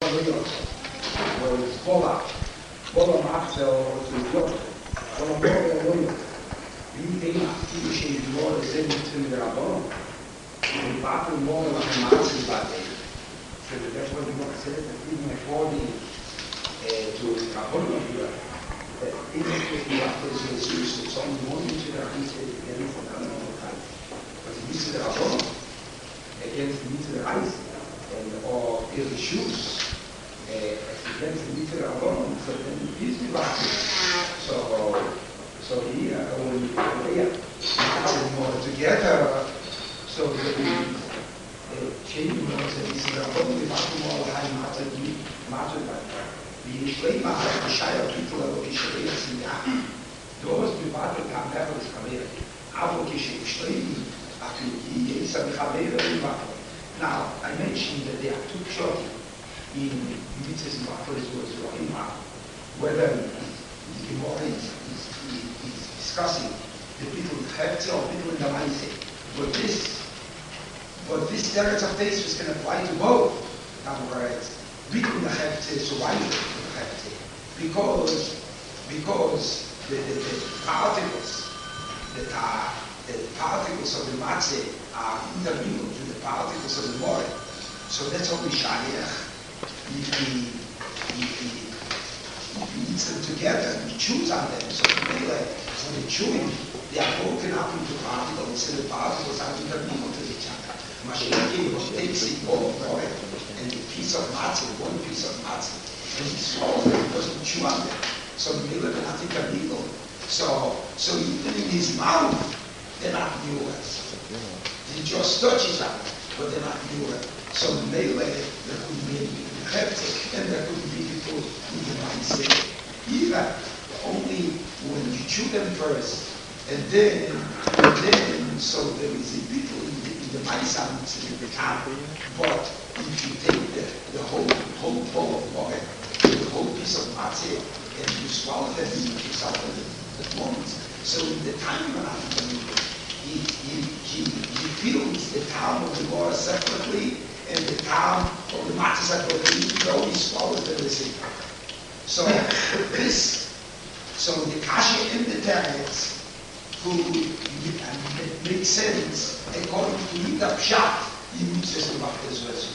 Aliyot, where it's Bola Matzah or Tzidiyot, Bola Mora Aliyot. Wie een actieve in de woorden zijn in de Rabban. The battle more like a massive battle. So that's what we want to say, that even according to Rabban here, that even if the battle is used to some morning to the Hadith against the Rabban, but the Mitzvah the Rabban against the Mitzvah the Reis, or the shoes against the Mitzvah the Rabban, so then it is the battle. So here, when we are more together, so that we change more, so this is a problem with more high matter, the flame of the Shire people of Kisharia Sinya. Those who are the Campbell is Career. Avocation, Stream, Akili, some Career. Now, I mentioned that there are two shots in Mitzvahs Battles was Rahima, whether the more is discussing the people in Hefze or people in the Maise. But this direct of taste can apply to both. In other words, people in the Hefze survive in the Hefze because the particles of the Matzeh are intermingled with the particles of the More. So that's only Shayach. He eats them together and he chews on them. So the chewing, they are broken up into particles, and the particles are intermingled with each other. Mashiach takes it all for it, and a piece of matzah, one piece of matzah, and he swallows it, he doesn't chew on it. So the middle are not intermingled. So even in his mouth, they're not nuanced. They just touch each other, but they're not nuanced. So the melee, there could be heptic, and there could be people in the mindset. Even only when you chew them first, and then so there is a people in the mindset in the camp. But if you take the whole bowl of oil, the whole piece of matzah, and you swallow them in yourself at once. So in the time when he feels the town of the Lord separately, and the town of the matzah separately, he only swallows them the same time. So so the kasha in the teretz, who makes sense according to Yida Pshat, he uses the Baptist version.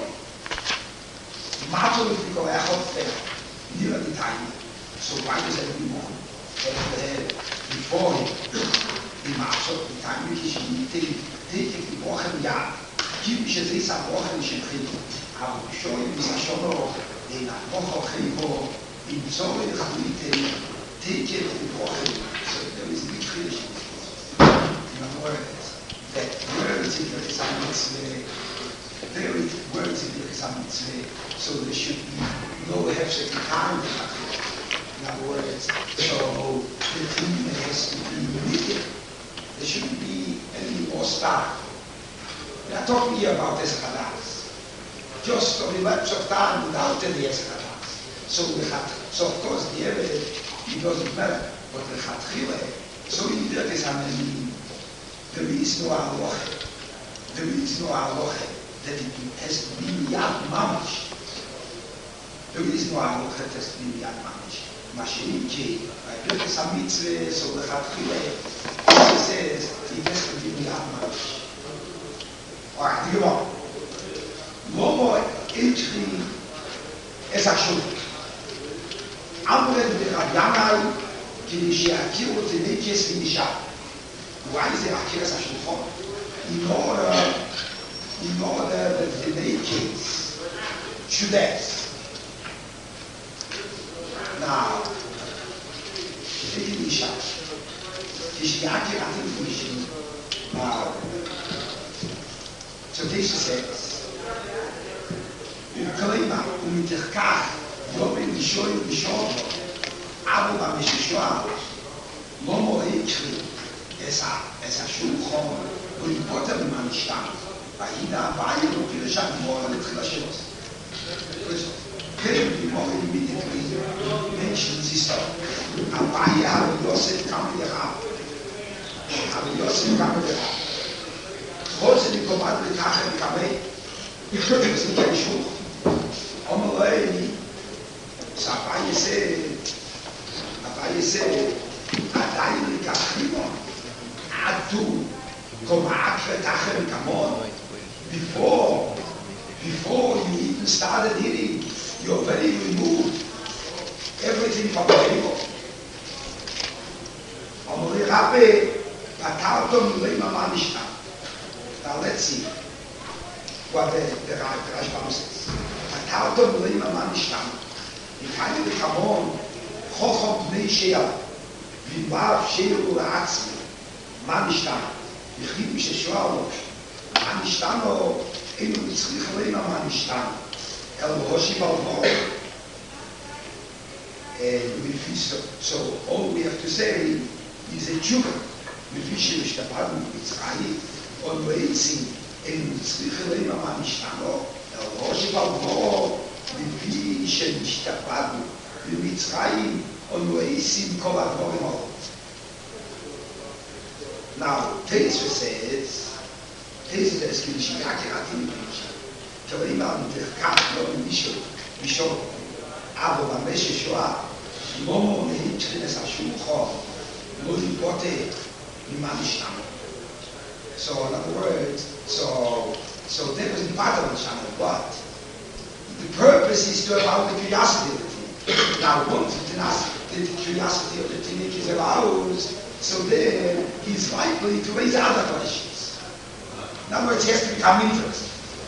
Matzah with the Koyachot there, near the time. So why does every morning? Before him, the Matzah, the time we can take the Wochen Yad. Keep Shazis a Wochen Shechim. I'll show you this Shono, in a Wochen Chivo, in Zoe Chalite, take it the Wochen. So there is a big tradition. In other words, that words in the Mitzvah, very words in the Mitzvah, so there should be no hefsek time. In other words, so the thing has to be immediate. There shouldn't be any more stuff. We are talking here about Ezechadas. Just on the lapse of time without any Ezechadas. So of course the Eved, it doesn't matter. But the Chatchile, so in there is there is no halacha. There is no halacha that it has to be miyad mamash. There is no halacha that has to be miyad mamash. Mashiach, I look at some mitzvah, so the Chatchile, he says it has to be miyad mamash. All right, think about it. Lomo entry es hashul. Amred v'chadyanai ki she'akiru t'nekes v'nishah. Why is it Akiras Hashulchan? In order that the nakeds should dance. Now, take the Isha. Kishiyaki Atin Fishin. Now, so this says, Uklima, Umitekach, Yobin Vishoy Vishon, Abu Bamishishwa, Lomo Ekri. essa shulchan הוא יפוטר במשכן והידה הבאה לא פירשה גמור לתחילה שלו כן, גמור immediately mentions his story הבאה הרב יוסף קם לרב הרב יוסף קם לרב כל זה מקומד לכך לקבל זה נקרא שולח אומר לו said, עדיין לקחנו, עדו, קומעת ותחם כמון, before you even started eating, you already removed everything from the table. Amore Rabbe, patartom leimama nishtam. Now let's see what the Rashbam says. Patartom leimama nishtam. If I will come on, chochom bnei she'al, v'imbav she'al la'atzmi, ma nishtam. Yechid mishe-sho'al, ma nishtam o, enu mitzrich leimama nishtam. El hoshi balvor. So all we have to say is a tshuva. לפי שמשתפרנו במצרים, או בעצם אין מצריך אליהם מה נשתנו, אל ראש ובלבו, לפי שמשתפרנו במצרים, או בעצם כל הדברים האלה. Now, Teisra says, כאילו שיהיה קראתי מפרישה, כלומר, אם המתרקח לא מישהו, אבל במשך שואה, לא להתכנס השולחו, לא להתבוטא, So in other words, so that was part of the channel, but the purpose is to allow the curiosity of the thing. Now once the curiosity of the thing is aroused, so then he's likely to raise other questions. In other words, he has to become interested.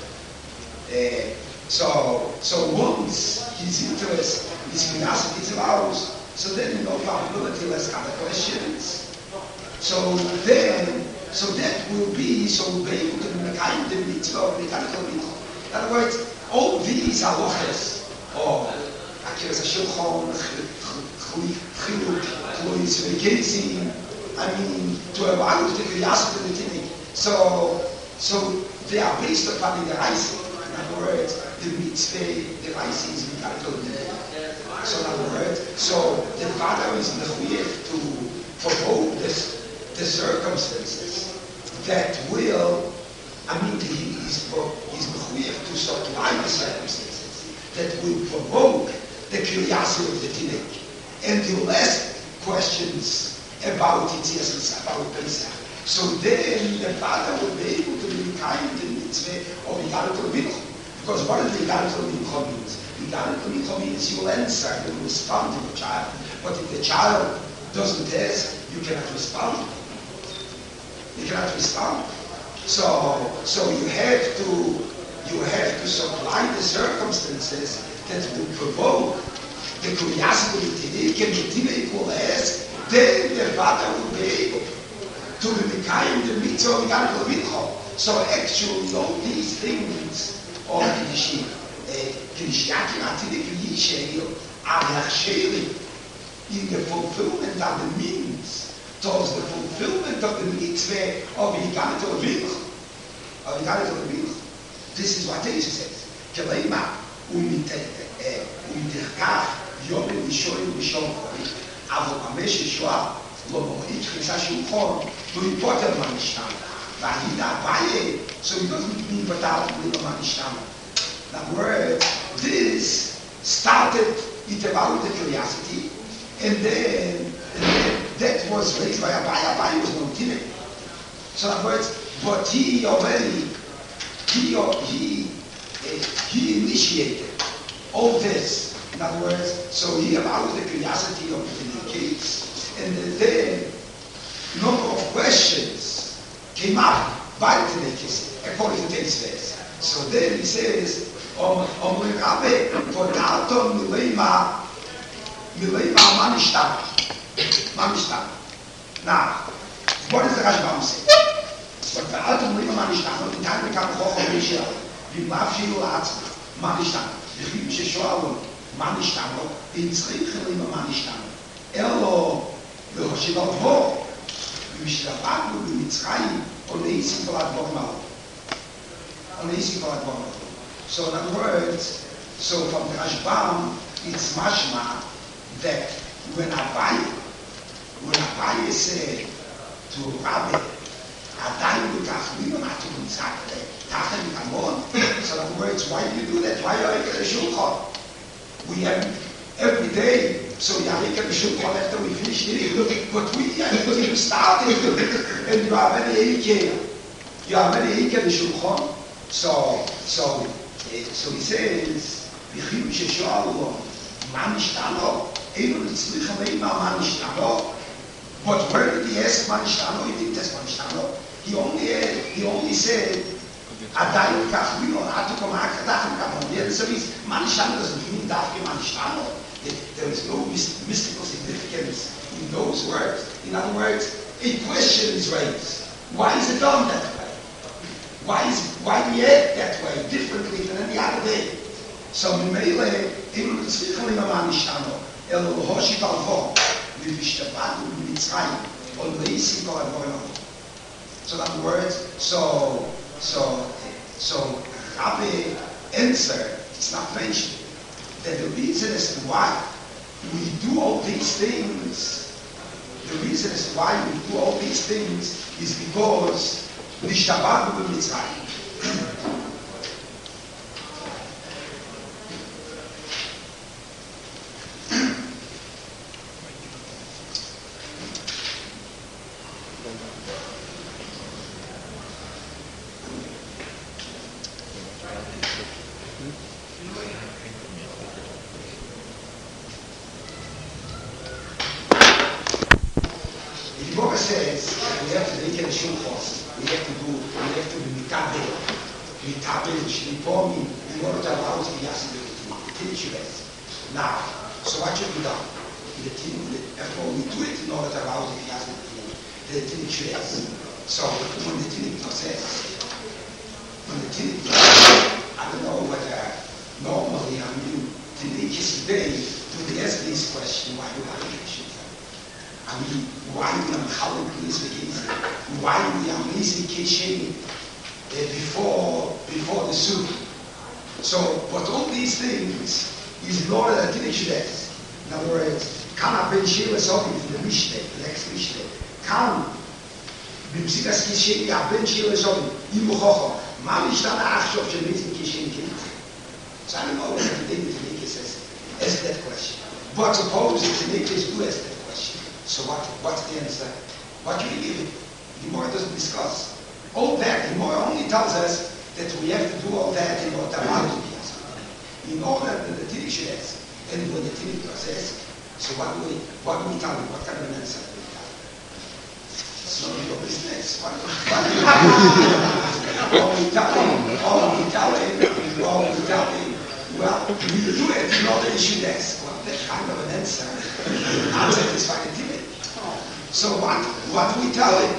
So once his interest, his curiosity is aroused, so then in all probability let's have the questions. So that will be, so we'll be able to make the mitzvah of the Mechanical Mitzvah. In other words, all these halachas, or Akiras HaShulchan, Chiluk, Klois, Vacation, to arouse the curiosity of the Tinnik. So they are based upon the Raisi. In other words, the mitzvah, the Raisi is Mechanical Mitzvah. So in other words, so the father is mechuyev to provoke the circumstances that will, he's mechuyev to supply the circumstances that will provoke the curiosity of the teenage, and to ask questions about Yitzias, about Pesach. So then the father will be able to be kind to the mitzvah of Yigalut Mincha. Because what does Yigalut Mincha mean? Yigalut Mincha means you will answer, you will respond to the child. But if the child doesn't ask, you cannot respond. You cannot respond. So you have to supply the circumstances that will provoke the curiosity of the teenage, and the teenage will ask, then the father will be able to be kind the mitzvah of Yigalut Mincha. So actually all these things are in the fulfillment of the means towards the fulfillment of the mitzvah of Yigalut Mincha. This is what Jesus says. Kelema u'miterkach yom rishon kori, avol amesh Yeshua lo mo'it chitza shulchon lo yipoter manishtam. V'ahida abaye, so he doesn't mean without manishtam. In other words, this started it about the curiosity, and then that was raised by Abaye. Abaye was no teenager. So in other words, but he initiated all this. In other words, so he aroused the curiosity of the kids, and then number of questions came up by the kids, according to this verse. So then he says, Omri Rabbe, Podaton Milema Manishtam. Now, what does the Rashbam say? But Podaton Milema Manishtam, the time become Chochom Rishel, V'imlav Shilu La'atzma, Manishtam, V'chim Sheshoalon, Manishtam, V'intzrich Milema Manishtam, Elo, V'hoshiv Al-Vor, V'mishlapagnu B'mitzrayim, Oneisi Kol HaDvorim Ha'ol. Oneisi Kol HaDvorim Ha'ol. So in other words, so from the Rashbam, it's mashma that when Abaye said to Rabbi, Adai Lukach, we don't have to do exactly, Tachem Kamon. So in other words, why do you do that? Why are you a shulchan? We have every day, so Yarika Bishulchan, after we finished it, look at what we started, and you have many Eike. You have many Eike Bishulchan. So he says, Vichim Sheshalom, Manishtano, Einu Litzlicha Meima Manishtano. But where did he ask Manishtano? He didn't ask Manishtano. He only said, Adayim Kach, we know how to come Akadachim Kapon. So Manishtano doesn't mean Dafke Manishtano. There is no mystical significance in those words. In other words, a question is raised. Why is it done that way? Why do you act that way, differently than any other day? So, Mimele, Einu Litzlicha Manishtano, Elo Hoshit Alvo, Vivishtabadu Mitzrayim, Ol Leisi Kol Avoyom. So, in other words, so Rabbi answered, it's not mentioned, that the reason as to why we do all these things, is because Vishtabadu Mitzrayim. Says we have to make a shulchan. We have to be mitabel, shlipomi, in order to allow us to be yasin. Now, so what should be done? Therefore, we do it in order to allow us to be yasin. So when the tinnik says, I don't know whether normally tinnik is today to ask this question, why do I make a shulchan? Why we are Chalak please begins? Why we are missing kitchen before the soup? So, but all these things is in order that it should ask. In other words, Kana Ben Sheva Sofi from the Mishnah, the next Mishnah. Kan Bimsikas Kishen Ya Ben Sheva Sofi Imuchocho. Manishana Achshov Shemizin Kishen Kinti. So I don't know whether the Tinnik says ask that question. But suppose the Tinnik do ask that. So what's the answer? What do you give it? The Gemara doesn't discuss. All that, the Gemara only tells us that we have to do all that in order to allow to be asked. In order that the Tinnik should ask. And when the Tinnik does ask, so what do we tell him? What kind of an answer do we tell him? It's none of your business. What do we tell him, well, we do it in order he should ask. Well, that kind of an answer. Not satisfy the Tinnik. So what do we tell him?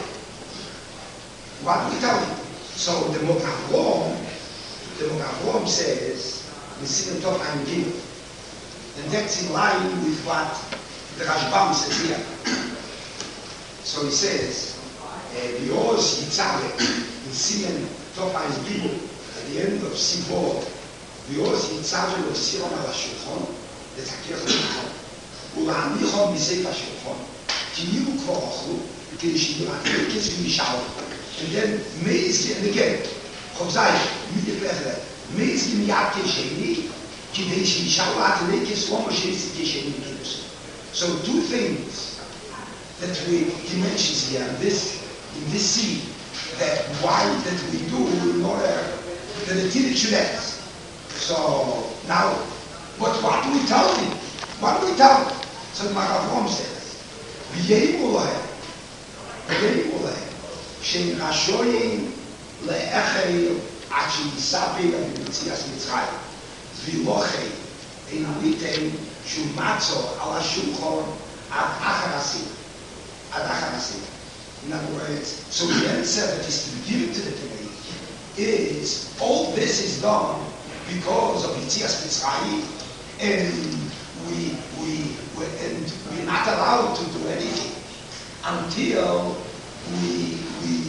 So the Mokavrom says, we see the top and give. And that's in line with what the Rashbam says here. So he says, Bios Yitzhak, in Simen top and give, at the end of Sibor, Bios Yitzhak of Siram al Shulchan, the Takir Shulchan, Ulanichon Misef Shulchan, Tiniu Krochu, because she gets me shower. And then Meiz, and again, Chobzai, Meiz Gimiyat Kesheni, Kideshi Shower, and make his woman Shesi Kesheni Kids. So two things that he mentions here in this scene, that why that we do in order that the Tinnik should ask. So now, but what do we tell him? So the Mokavrom says, Shein Rashoyin le'echei ad sheyisapi b'mitzias Mitzrayim v'lochei ein litem shumatzo al hashulchan ad achar hasid. In other words, so the answer that is to be given to the Tinnik is all this is done because of Yitzias Mitzrayim, and we're not allowed to do anything until we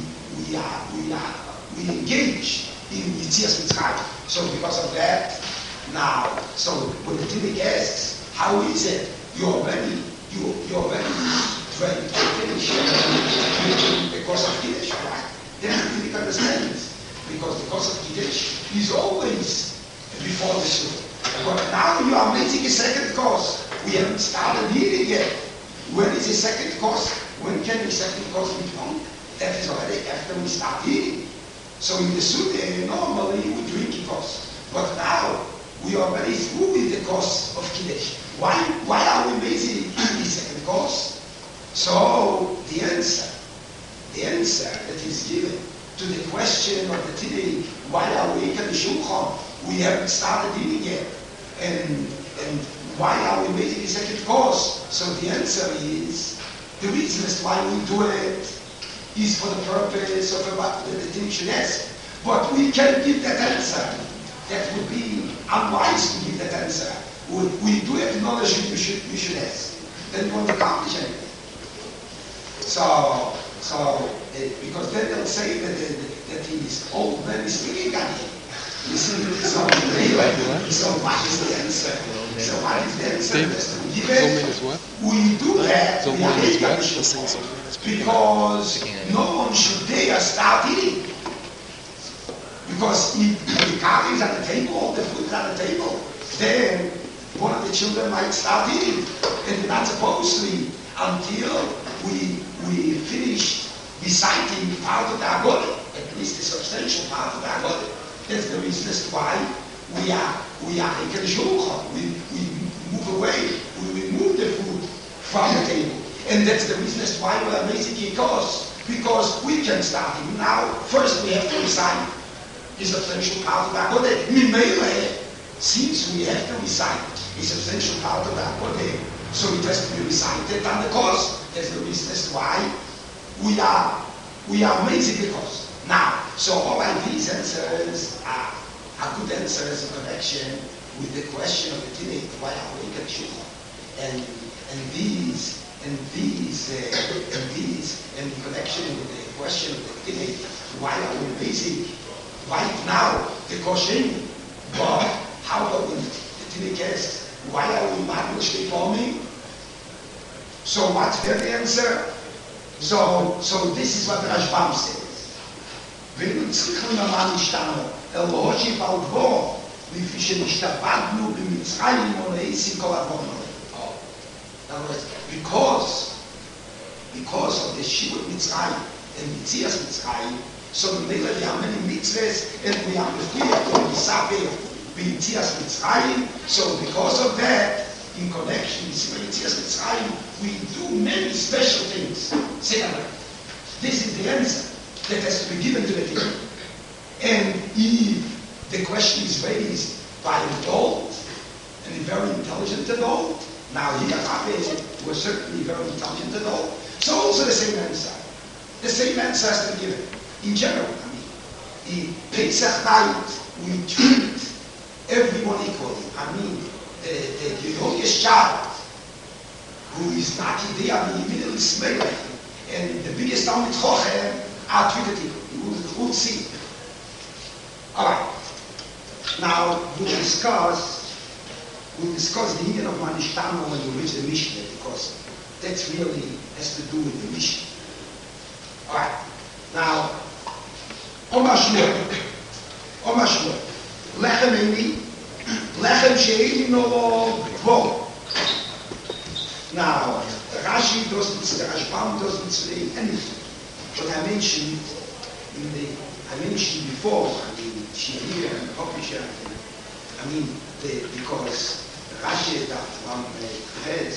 engage in Yitzias Mitzrayim. So because of that, now, so when the Tinnik asks, how is it you're already ready to finish the course of Kiddush, right? Then the Tinnik understands, because the course of Kiddush is always before the Sukkah. But now you are making a second course. We haven't started eating yet. When is the second course? When can the second course be done? That is already after we start eating. So in the Sunnah, normally we drink a course. But now we are already through with the course of Kiddush. Why are we making the second course? So the answer that is given to the question of the today, why are we eating the Shulchan? We haven't started eating yet. And why are we making the second course? So the answer is, the reason as why we do it is for the purpose of what the thing should ask. But we can't give that answer. That would be unwise to give that answer. We do have knowledge we should ask. Then we won't accomplish anything. So because then they'll say that he's old man is speaking again. So what is the answer? So what is the answer? We do that. Because no one should dare start eating. Because if the curry is on the table, all the food is on the table, then one of the children might start eating. And we're not supposed to eat until we finish reciting part of the Haggadah, at least a substantial part of the Haggadah. That's the reason as to why we are in Shulchan. We move away. We remove the food from the table. And that's the reason as to why we are making a course. Because we can start it. Now, first we have to recite the substantial part of the Haggadah. Since we have to recite the substantial part of the Haggadah, so it has to be recited on the course. That's the reason as to why we are making the course. Now, so all of these answers are good answers in connection with the question of the teenage, why are we in Shulchan? And these in connection with the question of the teenage, why are we basic? Right now, the question, but how about when the teenage asks, why are we not forming? So what's their answer? So this is what the Rashbam says. ואם צריכים למה נשתנו, אלוהי בלבו, לפי שנשתבדנו במצרים ונעשים כל הדברים האלה. In other words, because of the Shibud Mitzrayim and Mitzias Mitzrayim, so we have many mitzvahs and we are free to be Sabbath Mitzias Mitzrayim. So because of that, in connection with Mitzias Mitzrayim, we do many special things. Say that. This is the answer that has to be given to the people. And if the question is raised by an adult, and a very intelligent adult, now here Rabbi was certainly a very intelligent adult, so also the same answer. The same answer has to be given. In general, in Pesach night, we treat everyone equally. The youngest child, who is not there, the middle is male, and the biggest Talmid Chochem, are treated equally. You will see. Alright. Now we discuss the meaning of Manishtana when you reach the Mishnah, because that really has to do with the Mishnah. Alright. Now, Omashmur. Lechem Eini. Lechem She'eini no Bo. Now, Rashi doesn't say, the Rashbam doesn't say anything. But I mentioned before, Shihir and Hopisha, because Rashi that one has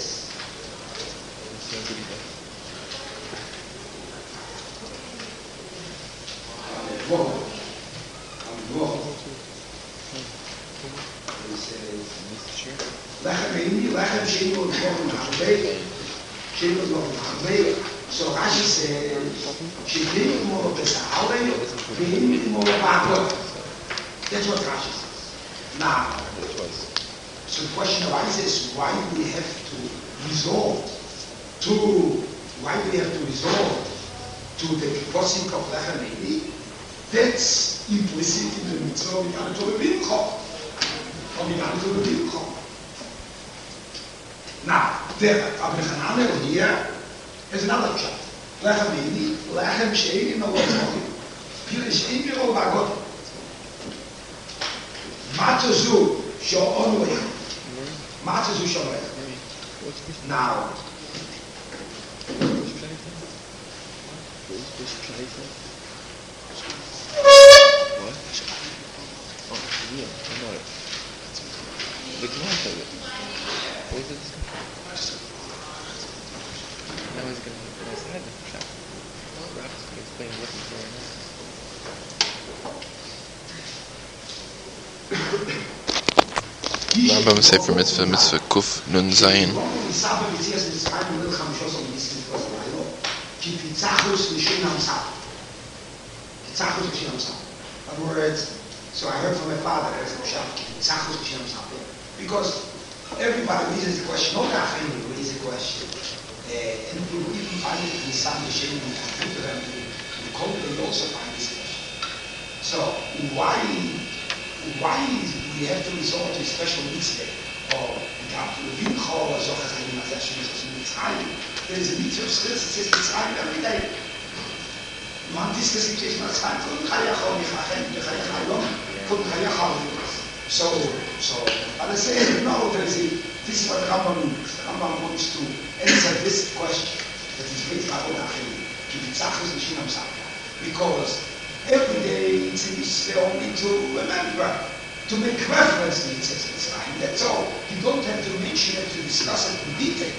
so Rashi says, that's what Rashi says. Now, so the question arises, why do we have to resort to the posik of Lechem Eini? That's implicit in the mitzvah of Mikan Torah Bimcha. Now, the Rabbi Hananel here is another chapter. Lechem Eini, Lechem She'eini no Lechem. Pirish Eini no Bagot. Matazu Sho'onwech. Matzah zu Sho'onwech. Now, what? Oh, yeah, I know it. The glass of it. What is it? Now he's going to go outside the shop. Perhaps explain what he's doing now. Rambam Sefer Mitzvah Kuf Nun Zayin. In other words, so I heard from my father, because everybody raises the question, no Rachel raises the question, and you even find it in some Hashem and computer and the code, they also find this question. So why we have to resort to a special mitzvah or there is a mitzvah of schilz, it says Mitzrayim every day. Man discussed it in Mitzrayim, so I say, no, this is what Rambam means. Rambam wants to answer this question that is based on because every day it's only to remember, to make reference to Mitzrayim. That's all. You don't have to mention it, to discuss it in detail.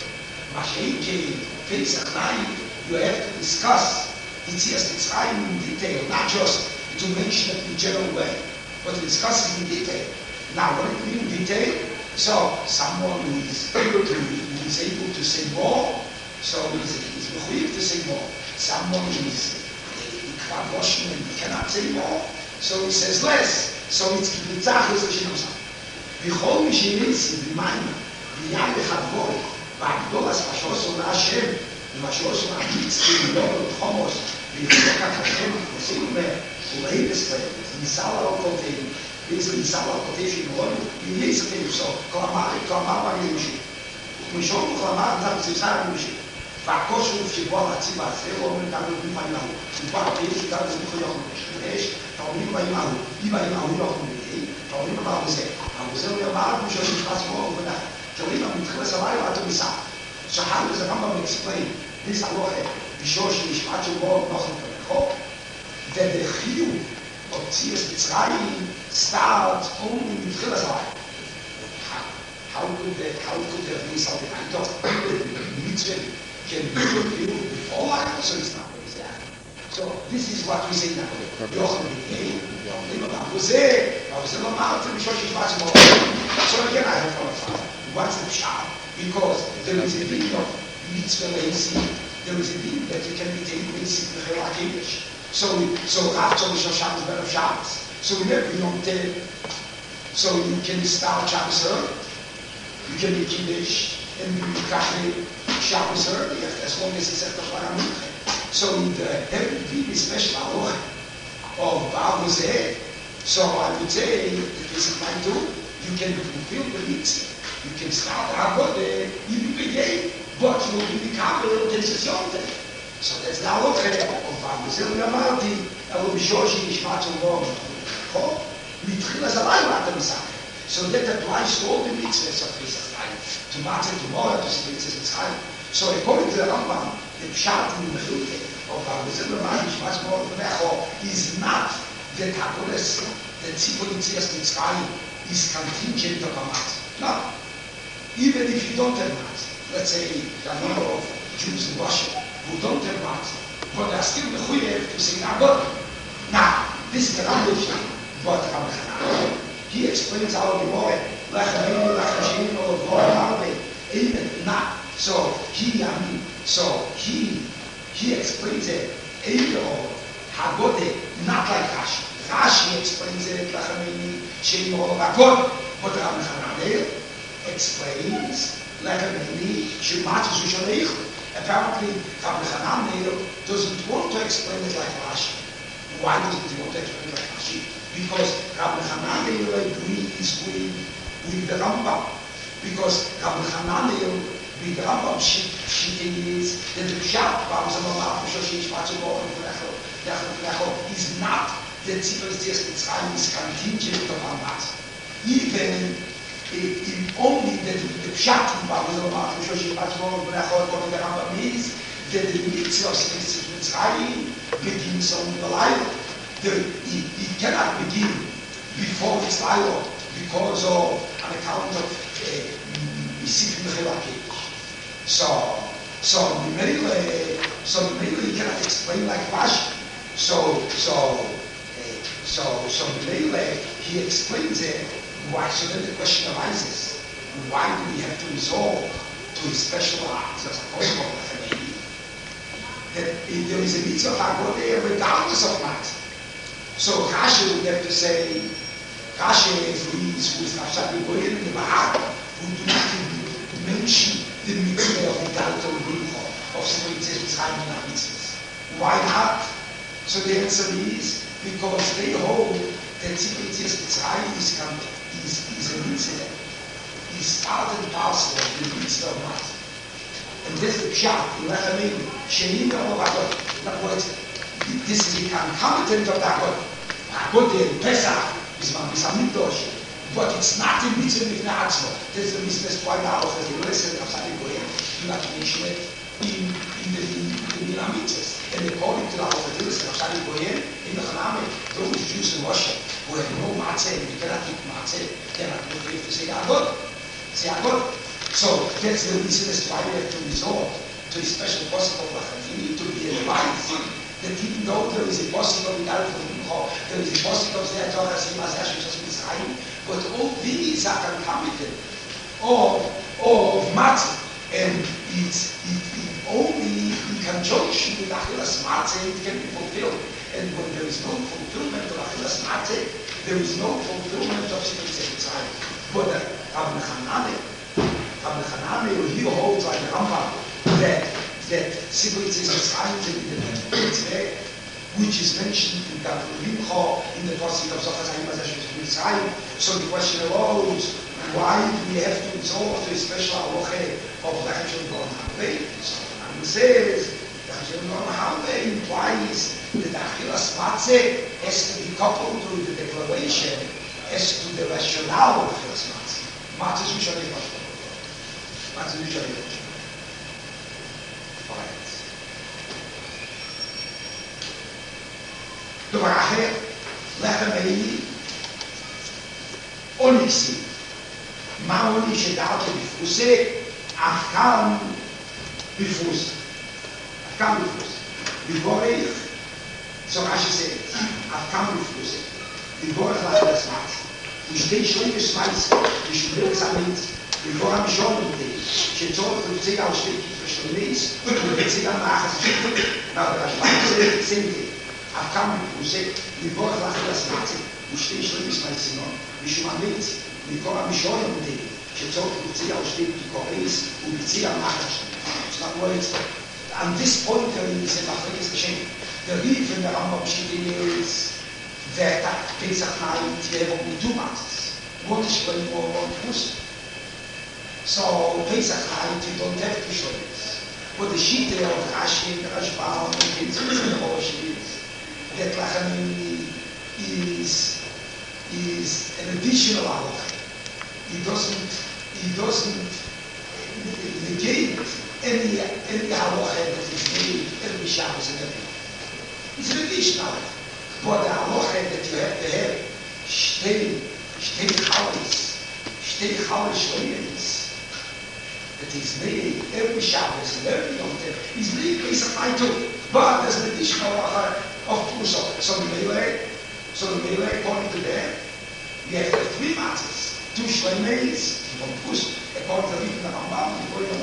Pesach night, you have to discuss Mitzrayim in detail, not just to mention it in a general way, but to discuss it in detail. Now, what do you mean in detail? So, someone who is able to say more, so he's mechuyev to say more. Someone who is Ikvad Roshim and he cannot say more, so he says less. So it's Kipitzachus Hashem Osam. B'chol Mishinis, B'mayim, B'yam B'chadvor, B'agdolas Mashosu L'Hashem, Mashosu L'Amitzri, L'Yom L'Chomos, B'chokak Hashem, B'seim U'Leibes Leib, Nisal Al-Koteim, Nisal Al-Koteim, B'Yom Yisateim, so, Klamar B'Yemshi, Mishon Klamar B'Yemshi, V'Akoshu V'Shibor HaTziva, Zero M'Davu B'Yemahu, V'Akoshu V'Davu B'Yemahu, Taurim B'Yemahu, B'Yemahu Yochum B'Yei, Taurim B'Yemahu, Avuzeu Yamahu, Mishon Shifas Mo'o V'Dah, Taurim B'Yemahu, Taurim B'Yemahu, so how does the Rambam explain this halacha, Bishosh Mishpat Shemor Nochel K'Mecho, that the chiyuv of Tzias Mitzrayim starts only with Tchilas Halayla? How could there be something? I thought the mitzvah can be fulfilled before Halayla, so it's not what is that. So this is what we say now. Yochel B'Yei, Avuzeu Yamahu, Bishosh Mishpat Shemor. So again, I have from a father. What's the pshat? Because there is a thing of mitzvah lazy, there is a thing that you can be taken basic Mechela Kiddush. So Rav Tzom Shabbos Ben of Shabbos. So we don't tell. So you can start Shabbos early. You can be Kiddush and be Kachli Shabbos early as long as it's at the Charamuche. So there would be a special halacha of Avuzeh. So I would say, if it's my too, you can fulfill the mitzvah. You can start Avodah, even begin, but you will be capable of decision. So that's the halacha of Avuzeu Yamalti, Bishoshi Nishmat Shemor Nochel Mitchilas Halayla Ata Misacheh. So that applies to all the mitzvahs of Pesach time, to Matzah, tomorrow, to Mitzvahs Mitzrayim. So according to the Rambam, the pshat in the Chilke of Avuzeu Yamalti Nishmat Shemor Nochel is not that Hakodes, that Tzipor Mitzvahs Mitzrayim is contingent upon Matzah. No. Even if you don't have matzah, let's say there are a number of Jews in Russia who don't have matzah, but they are still mechuyev to say Avodah. Now, this is the Rambam Shach, but Rabbi Hanan, he explains our Gemara, Lechamim, Lechashim, or V'or Harbe, even not. So he explains it, either or Hagode, not like Rashi. Rashi explains it, Lechamim, Shem, or Avodah, but Rabbi Hanan explains apparently Rabbi Hanan doesn't want to explain it like Rashi. Why doesn't he want to explain it like Rashi? Because Rabbi Hanan agrees with the Rambam. Because Rabbi Hanan with the Rambam is that the Pshat is not that Tzipor Mitzrayim is contingent upon that. Even only the pshat in Babylon, Shoshi Patmon, Brachot, what the Rambam is, that the mitzvah of Mitzrayim begins on the life. It cannot begin before Israel because of an account of Yisif Mechelakish. So the Mele you cannot explain like Rashi. So the Mele he explains it. Why? So then the question arises: why do we have to resort to a special act as a possible that there is a mitzvah of there regardless of matter? So Rashi would have to say, Rashi agrees with Rashad Goyen and the Bahag, who do not mention the mitzvah of the Galto Rimcho of Semitism and mitzvahs. Why not? So the answer is because they hold that Semitism is a mitzvah, is part and parcel of the mitzvah of matter. And this is the pshat, in Lechamim, Shenim Yavot. This is the concomitant of that word. Good in Pesach is Hamikdash, but it's not in mitzvah mifnei atzmo. There's the business why now that the lesson of Sadi Goyen do not mention it in the mitzvahs. And according to the lesson of Sadi Goyen, in the Haname, those Jews in Russia who have no matzah, and you cannot eat matzah, cannot go to say Agod. Say Agod. So that's the reason as to why we have to resort to a special possible lachem. You need to be advised that even though there is a possible without there is a possible but all these are concomitant of matzah, and it's only in conjunction with achilas matzah it can be fulfilled. And when there is no fulfillment of achilas matzah, there is no fulfillment of Sifrei Mitzrayim. But Rabbi Hananel he holds like Rambam that Sifrei Mitzrayim is the which is mentioned in the Rimcho in the Pasuk of Zochar Mitzrayim. So the question arose: why do we have to resort to a special halacha of Lechem Shel Harvei? So Hananel says Lechem Shel Harvei implies that Achilas Matzeh has to be coupled with the declaration as to the rationale of Achilas Matzeh. Matzeh is usually Matzeh is usually דבר אחר, לחם העילי, אוניסי. מה עוני שדעת בפרוסה? אף כאן בפרוסה. אף כאן בפרוסה. בבורך, so Rashi says, אף כאן בפרוסה. בבורך לחם הסמאץ. ושתי שלי וסמאץ, ושבלי צמית, בבורך המשול מודי, שצורך לבצע על שתי כתר שלמיס, ולבצע מאחס שתי. זה צמתי. Akam Puse, Livor Lachilas Matzeh, Ushti Shlemis Malsinon, Mishumamit, Mikora Mishoyam Day, Shetzot Utzia Ushti Koreis, Utzia Machash. In other words, on this point there is a Afrika's chain. The reef in the Rambam Shiti is that Pesach night you have only two matzahs. One is Shleim or one Puse. So Pesach night you don't have two Shleims. But the Shiti of Rashi and Rashbam and the Rosh is that Lachamim is an additional halacha. He doesn't negate any halacha that is made every Shabbos and every. It's an additional halacha. But the halacha that you have to have shtei chalis shleimis that is made every Shabbos and every Yom Tov is made Pesach night too. But there's an additional halacha of Pusa. So the Meileh, according to them, we have three matzahs, two shleimis from Pusa. According to the Rambam,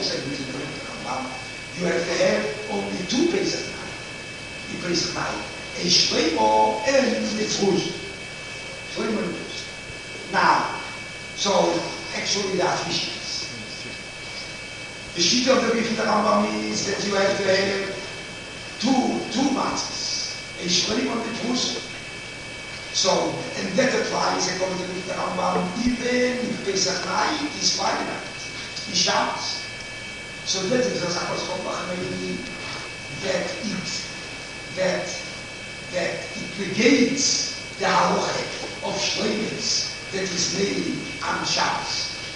you have to have only two Pesach night. In Pesach night, a shleimo and the Pusa. Shleimo and Pusa. Now, so actually there are three sheets. The sheet of the Rambam is that you have to have two matzahs. A shleim on the Pusa. So, and that applies according to the Rambam, even if Pesach night is Friday night, is Shabbos. So that is as I was told that it negates the halacha of shleimis that is made on Shabbos.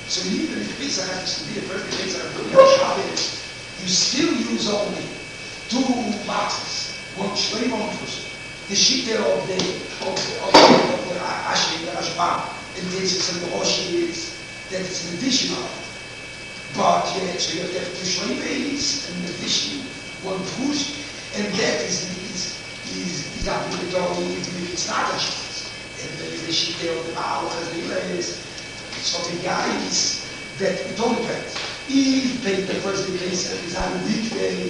So even if Pesach happens to be the first Pesach of Shabbos, you still use only 2 matzahs, one shleim, one person. The shita of the Ashi, the Rashbam, and this and the Roshi is that it's an additional. But so you have to have 2 shleimis and an additional 1 push, and that is obligatory even if it's not a shita. And there is the shita of the Baal, as the is. So the guys that it all depends. If the first day is on a weekday,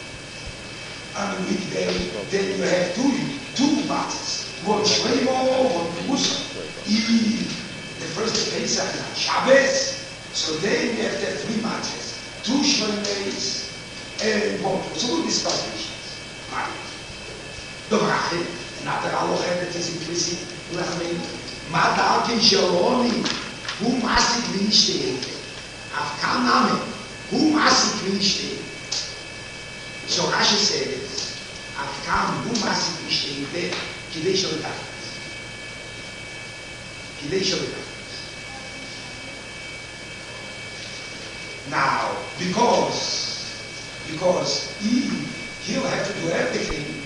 then you have two matzahs. One shleimo, one musa. If the first day is on Shabbos, so then you have to have 3 matzahs. 2 shleimos and 1 musa. So we'll discuss these things. The bracha, another halacha that is implicit, Madalkin Shaloni. Who masik v'nishtei? Afkan name. Who masik v'nishtei? So Rashi says, Afkan who masik v'nishtei? Kidei shalitachas. Kidei shalitachas. Now, because he'll have to do everything.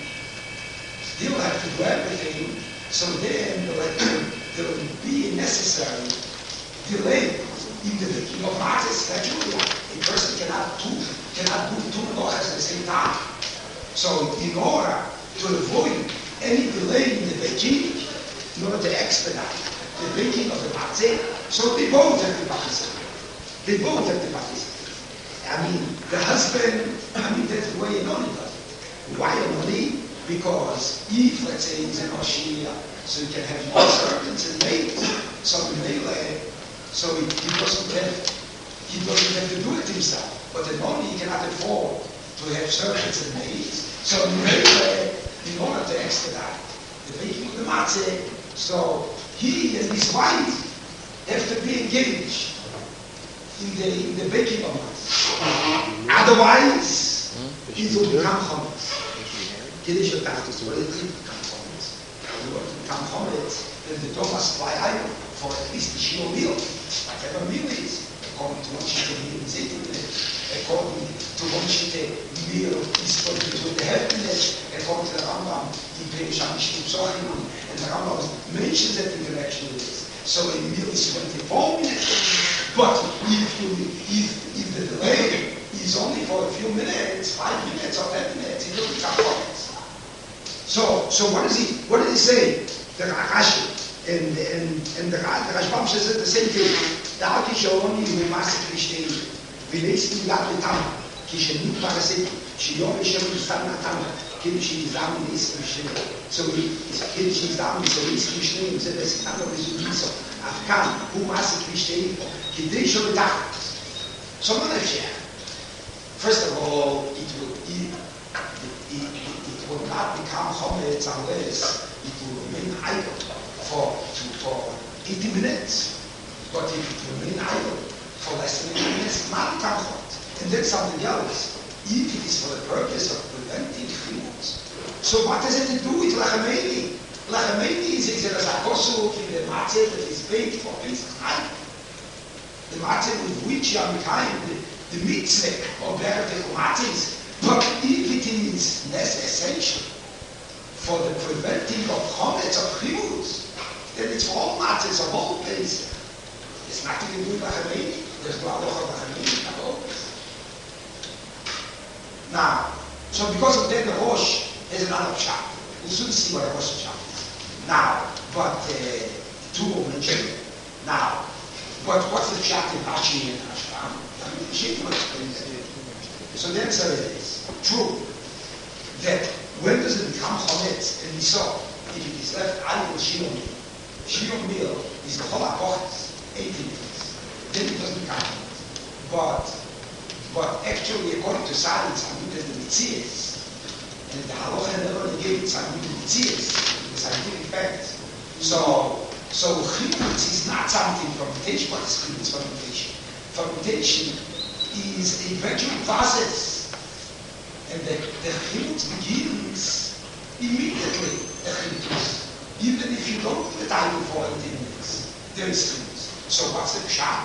So then there will be necessary delay in the making of matzahs. Naturally, a person cannot do 2 melachas at the same time. So, in order to avoid any delay in the baking, in order to expedite the baking of the matzah, so they both have to participate. I mean, the husband, that's the way Anoni does it. Why Anoni? Because if, let's say, he's an Oshia, so he can have more servants and maids. So he doesn't have to do it himself. But the money he cannot afford to have servants and maids. So in order to expedite the baking of the matzah, so he and his wife have to be engaged in the baking of matzah. Otherwise, it will become chometz. Kiddush will become chometz. It will become chometz. Then the Thomas fly iron for at least the shiur meal. Whatever meal is, according to one sheet is eating it, according to one sheet meal is for the happiness, according to the Rambam, in Perish HaMishnim Zohim, and the Rambam mentions that in connection with this. So a meal is 24 minutes, but if the delay is only for a few minutes, 5 minutes or 10 minutes, it will become chometz. So what does he say? The Rashi. And the Rashbam says the same thing. The Alki Shaloni who masik v'shtei v'neistim yad l'tam ki shenut parasik shiyom v'shem v'stam natam kiddush yizam v'neistim v'shtei. So kiddush yizam v'neistim v'shtei v'zeh v'sitam v'zeh afkan who masik v'shtei kidei shol v'tachas. So what if you have? First of all, it will not become chometz unless it will remain idle for 80 minutes. But if it will remain idle for less than 80 minutes, it might become hot. And then something else. If it is for the purpose of preventing chimutz. So what does it to do with lachameni? Lachameni is a zakosuk in the matzah that is baked for Pesach night. The matzah with which you are making the mitzvah or better the matzahs. But if it is essential for the preventing of chometz or chimutz, then it's for all matzahs of all places. It's nothing to do with lachameni. There's no halacha of lachameni at all. Now, so because of that, the Rosh is another pshat. We'll soon see what a Rosh pshat is. Now, but two will mention it. Now, but what's the pshat in Rashi and Rashbam? I mean, the Shita will explain that. So then so it is true that when does it become chometz? And we saw if it is left idle shiur meal. Shiur meal is the whole akochis, 80 minutes. Then it doesn't become chometz. But actually, according to science, and the mitzias, and the halacha never negates the mitzias, the scientific facts. So chimutz is not something fermentation. What is chimutz fermentation? Fermentation is a gradual process, and the chimutz begins immediately. The chimutz, even if you don't do the time for 18 minutes, there is chimutz. So what's the pshat?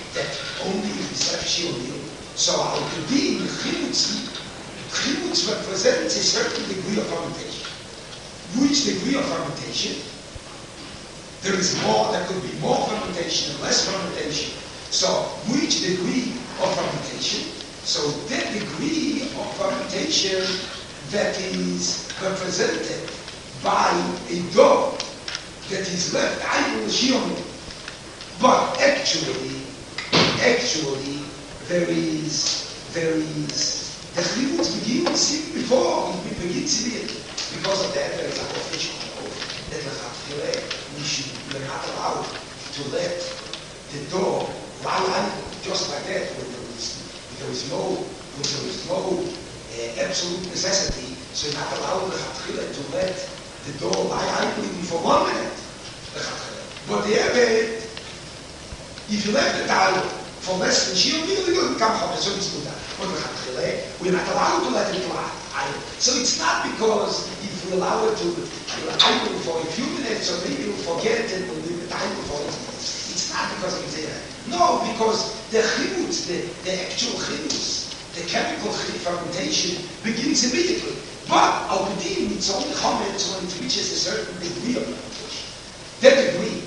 that only if it's actually so our being chimutz represents a certain degree of fermentation. Which degree of fermentation? There is more, there could be more fermentation and less fermentation. So which degree of fermentation? So that degree of fermentation that is represented by a dough that is left idle shion. But actually there is the chivutz begins even before it begins in it. Because of that, there is a official that we're not allowed to let the dough lie idle just like that when there is no absolute necessity. So you're not allowed to let the dough lie idle even for 1 minute. But the other, if you let it idle for less than she'll really become hot, so it's good. But we're not allowed to let it lie idle. So it's not because if we allow it to idle for a few minutes, or maybe we'll forget it, we'll leave it idle for 8 minutes. It's not because of that. No, because the chivutz, the actual chivutz, the chemical fermentation begins immediately. But al-B'din, it's only chametz when it reaches a certain degree of fermentation. That degree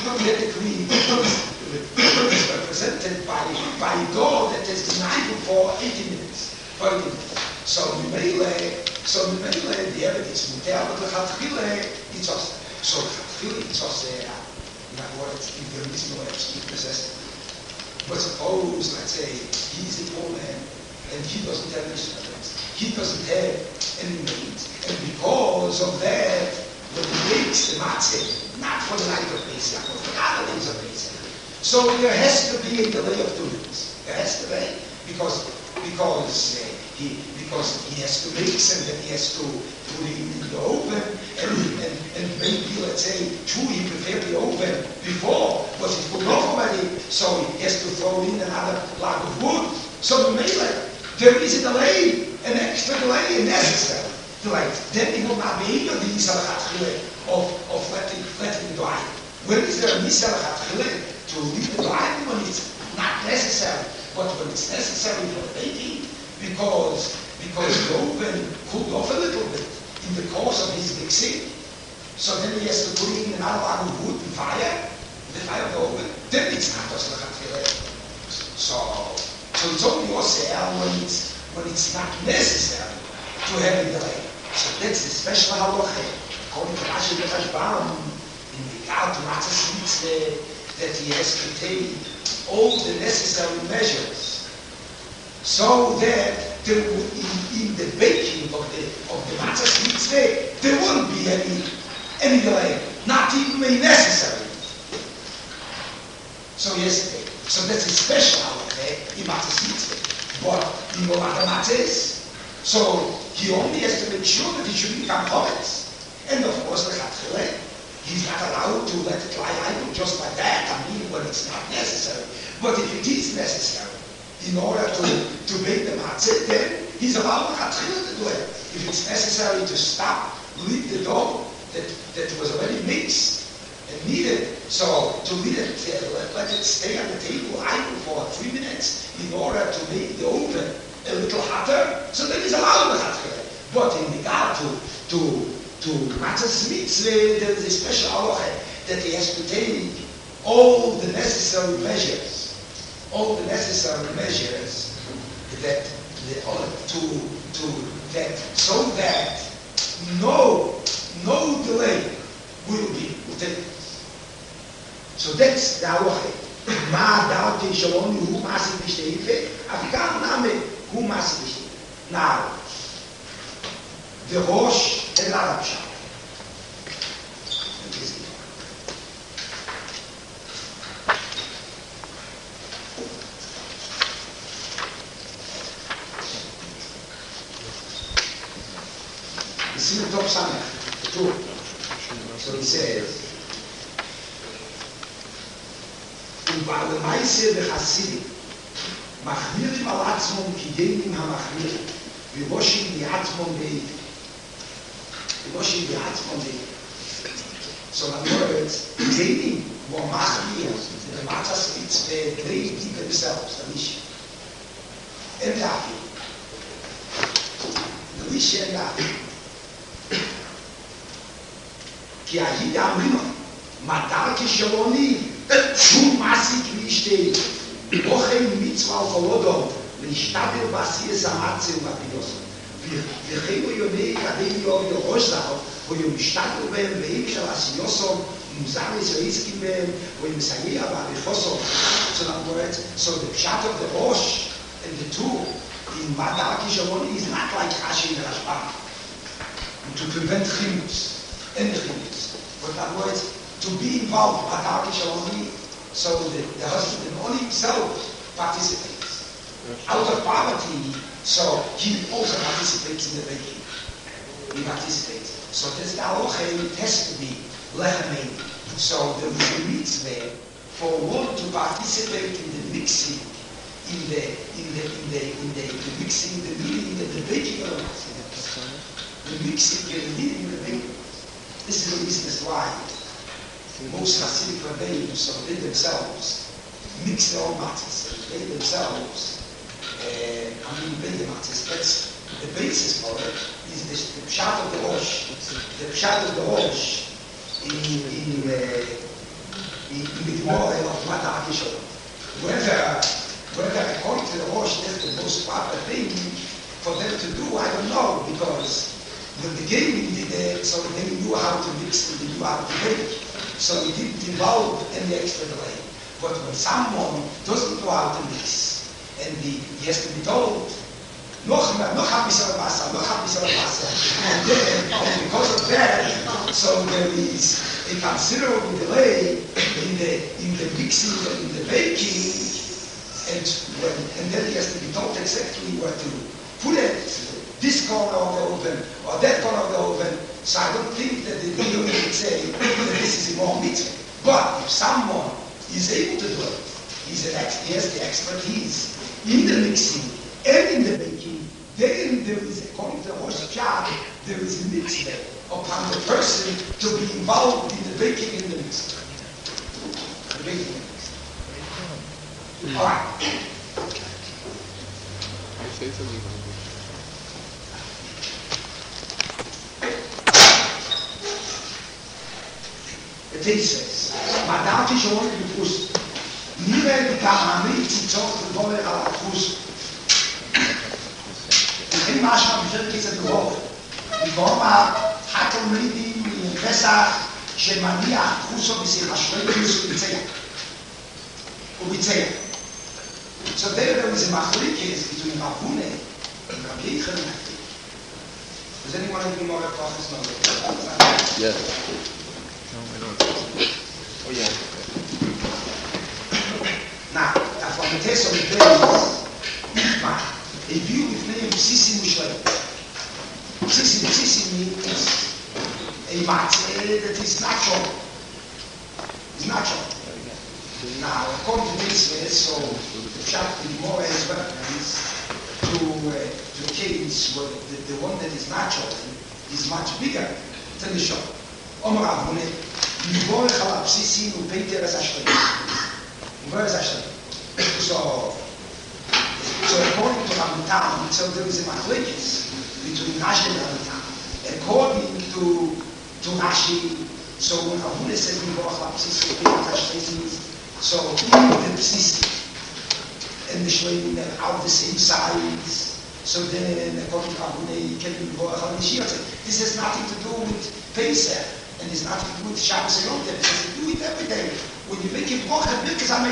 is represented by a dough that has been idle for 80 minutes. So the evidence muter, but the chatchile it's also. So chatchile it's also in other words, if there is no absolute necessity. But suppose, let's say, he's a poor man and he doesn't have instruments, he doesn't have any means, and because of that, when he makes the matzah, not for the night of Pesach, but for other days of Pesach. So there has to be a delay of 2 minutes. There has to be, because he has to mix and then he has to put it in the oven and maybe, let's say, he prepared the oven before, but it's put off already, so he has to throw in another log of wood. So there is a delay, an extra delay, a necessary delay. Then he will not be able to use of letting it dry. When is there a to leave it dry? When it's not necessary, but when it's necessary for baking, because the oven cooled off a little bit in the course of his mixing. So then he has to put in another log of wood and the fire of the oven. Then it's not just lechatchile. So it's only osel when it's not necessary to have a delay. So that's the special halacha. According to Rashi B'Chashbam, in regard to matzah mitzvah, that he has to take all the necessary measures, so that there would, in the baking of the matzah mitzvah, there wouldn't be any delay, not even a necessary. So yes, so that's a special halacha in matzah mitzvah. But in the matzahs, so he only has to make sure that it should become chometz. And of course, the chatchile, he's not allowed to let it lie idle just like that. I mean, when it's not necessary. But if it is necessary, in order to make the matzah, then he's allowed the chatchile to do it. If it's necessary to stop, leave the dough that was already mixed and kneaded, so to leave it, let it stay on the table idle for 3 minutes in order to make the oven a little hotter, so then he's allowed the chatchile. But in regard to matzah mitzvah, there is a special halacha that he has to take all the necessary measures, that so that no delay will take place. So that's the halacha. Ma da'ati shalom hu masik b'shteife, afikam name hu masik b'shteife. Now, the Rosh and Arab Shah. This is the top Samech, the two. So he says, ובעל מייסר וחסידים מחמירים על עצמם כדיינים המחמירים ובושים בעצמם בעיד. So in other words, Zaydim What must be the matters it's they themselves, the mission. And that the mission that כי היית אמרינו, מדר כשלוני, שום מעסיק להשתהי, אוכל מצווה וכלודו, להשתדל בעשייה זמצה ובפידוסו. וכן הוא יוני כדי יאור ירוש זהו, הוא משתדל בהם ואם של עשיוסו, מוזר ישראלסקים בהם, הוא מסייע בעריכוסו. So in other words, so the pshat of the Rosh and the tool in Madar Kishaloni is not like Rashi and Rashbam. To prevent chimus. And the chimus. But in other words, to be involved in Madar Kishaloni, so the husband only himself participates. Out of poverty, so he also participates in the baking. He participates. So this halacha, it has to be lechamim. So there is a mitzvah for one to participate in the mixing, in the mixing, the kneading, the baking of the mixing, the kneading, the baking. This is the reason as why most Hasidic rabbis, so they themselves mix their own matzahs. They themselves, bake the matzahs. That's the basis for it. Is the pshat of the Rosh. The pshat of the Rosh in the Gemara of Madar Kishaloni. Whether according to the Rosh that's the most proper thing for them to do, I don't know, because the beginning did it, so they knew how to mix and they knew how to bake. So it didn't involve any extra delay. But when someone doesn't know how to mix, and he has to be told, and because of that, so there is a considerable delay in the mixing and in the baking, and then he has to be told exactly where to put it, this corner of the oven or that corner of the oven. So I don't think that the video would say that this is a wrong mitzvah. But if someone is able to do it, he has the expertise in the mixing and in the baking, then there is, according to the Rosh Hashanah, there is a mitzvah upon the person to be involved in the baking and the mixing. The baking and the mixing. All right. The text says, Madar Kishaloni b'Pus, nireh b'Tamami tzitzot v'doler al Pus. וכן משמע בפרק כיצד ברוב, בגורמה התלמידים מפסח שמניח חוסו בשרשלוימוס וביצע. So there is a machlokes between Rav Huna and Rav Yechon. Does anyone have any more questions? Yes. No, I don't. Oh yeah. Now, from the test of the place, a view with name Sissim Mishlei. Sissim means a matzah that is natural. It's natural. Now, according to this, so the pshat in more has reference to a case where the one that is natural is much bigger than the shop. Omer Avune, Yivorech al Absisim u'Peiter es Ashleim. Where is Ashleim? So according to Rambam, so there is a machlokes between Rashi and Rambam. According to Rashi, so when Avune says Yivorech al Absisim u'Peiter es Ashleim, so even the Bsisi and the Shleim are of the same size. So then, according to Avune, you can be Yivorech al Mashiach. This has nothing to do with Pesach. And it's nothing to do with Shabbos and Yom Tov. It has to do with every day. When you make a bracha, because I'm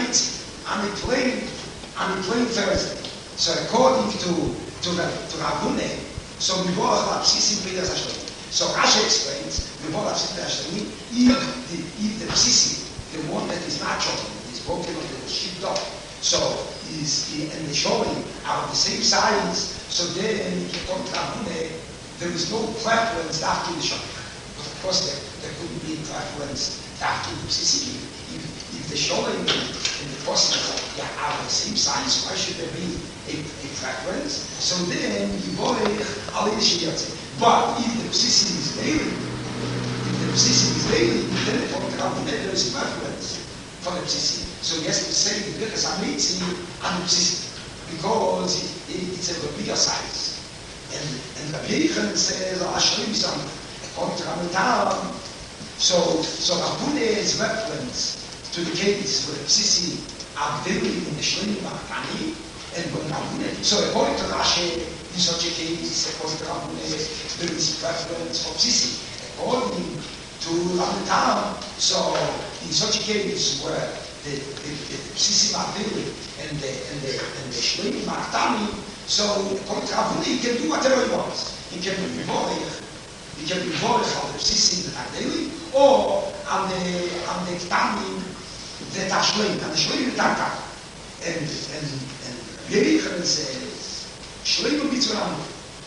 a plain Thursday. So according to Rav Huna, so Mivorach L'Absisim Peidas Hashleim. So Rashi explains, Mivorach L'Absisim Peidas Hashleim, if the Bsisi, the one that is natural, is broken or that is shipped up, so and the showing are of the same size, so then, according to Rav Huna, there is no preference after the showing. Of course, there couldn't be a preference after the Bsisi. If the showing and the process are the same size, why should there be a preference? So then, Yivorech al Yishiyatze. But if the Bsisi is daily, then according to Rav Huna, there is a preference. von der Psissi. So yes, we say the Birkas Amitzi and the Psissi, because it's a bigger size. And the Birkan says, according to Ramadan, so Rabune's reference to the case where the Psissi are very in the Shloim Makani, and when Rabune, so according to Rashi, in such a case, according to Rabune, there is preference of Psissi. According to Ramadan, so in such a case where the Psissi Makani and the Shloim Makani, so according to Rabune, he can do whatever he wants. He can be Vorech, on the Psissi Makani, or on the Ktanim that are Shloim, and the Shloim that are and Yerichen says, Shloim Mitzrayim.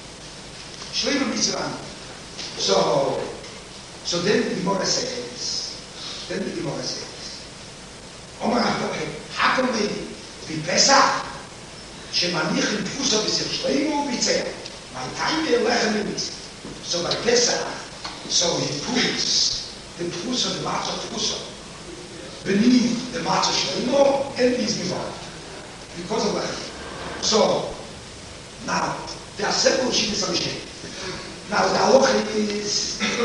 So then the Gemara says, Omar Hakamei Bipesach, Shemanichim Tfuso B'Sir Shloim or B'Tzer. My time Lechem Mitzvah. So by Pesach, so he puts the Tfuso, the Matzah Tfuso, beneath the Matzah Shloim and he's involved. Because of that. So, now, there are several shittas on the shape. Now, the halacha is that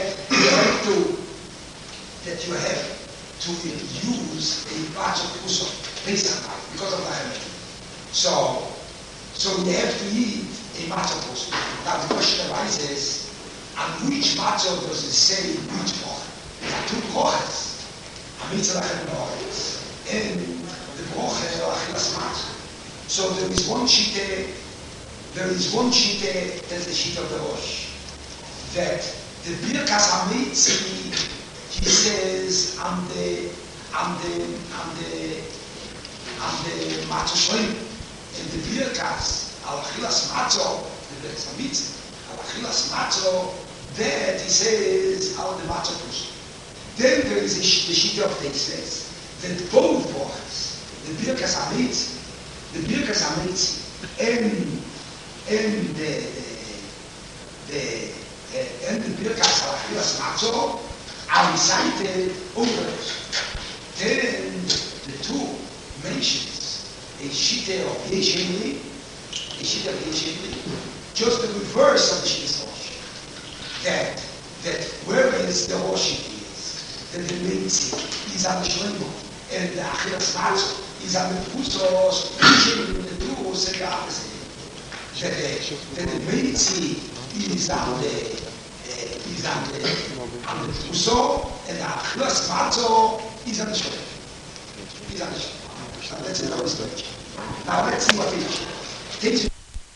you have to use a batch of kusah Pesach because of that. So you have to eat a match of kusah. Now, the question arises, on which match does it say which broch? There are two broches. A mitzvah and the broche achilas matzah. So there is one shita, that's the shita of the Rosh, that the Birkas Hamitzi, he says, on the matzah shloim, and the Birkas al achilas matzah, the Birkas Hamitzi, al achilas matzah, that he says al the matzah push. Then there is the shita of the says that both broches, the Birkas Hamitzi and the Birkas Achilas Matzah are recited over. Then the two mentions a shita of Yeshemli, just the reverse of the shita's Rosh. That whereas the Rosh is, that the Meitzi is on the Shlomo, and the Achilas Matzah is on the Pusos, the two say the opposite. That the Meitzi is on the Puso, and the Achilas Matzah is on the Shlomo. Now let's see how it's going. Now let's see what it is.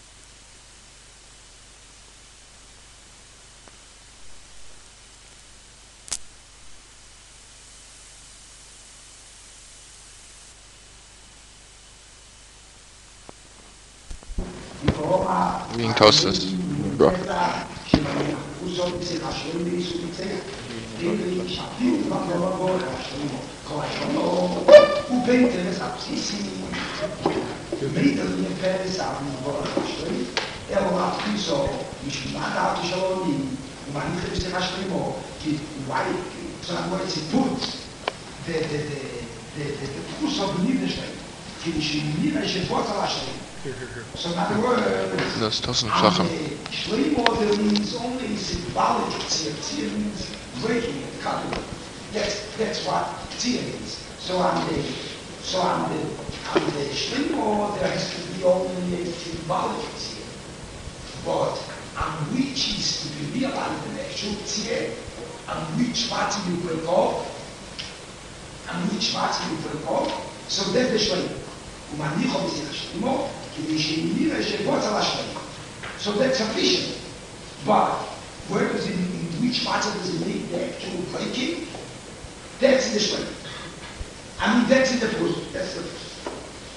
Wegen Tosfos. Ja. So in other words, Das ist tausend Sachen. Shlomo means only symbolic tzir means breaking it, cutting it. That's what tzir means. So on the Shlomo there has to be only a symbolic tzir. But on which is to be realized an actual tzir, on which matzah you break off, so that's the Shlomo. So that's sufficient. But where does it, in which matzah does it make the actual breaking? That's the Shlomo. I mean, that's in the first. That's the first.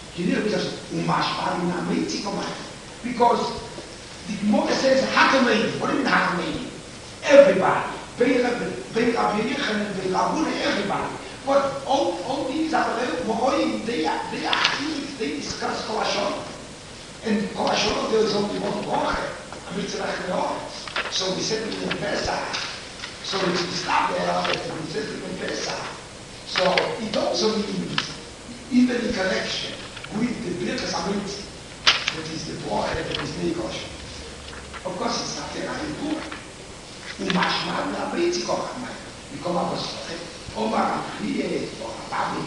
Because the Gemara says Hakamei. What do you mean Hakamei? Everybody. Everybody. But all these are they discuss Kol HaShono. And Kol HaShono, there is only one Broche. So we said it in Pesach. So we stop there, we said it in Pesach. So it also means, even in connection with the Birkas Hamritzi, that is the Bracha that is Negosh. Of course, it's not there in the book. Umashman Hamritzi Kocham. We come up with something. Omar Kriye, or Ababi,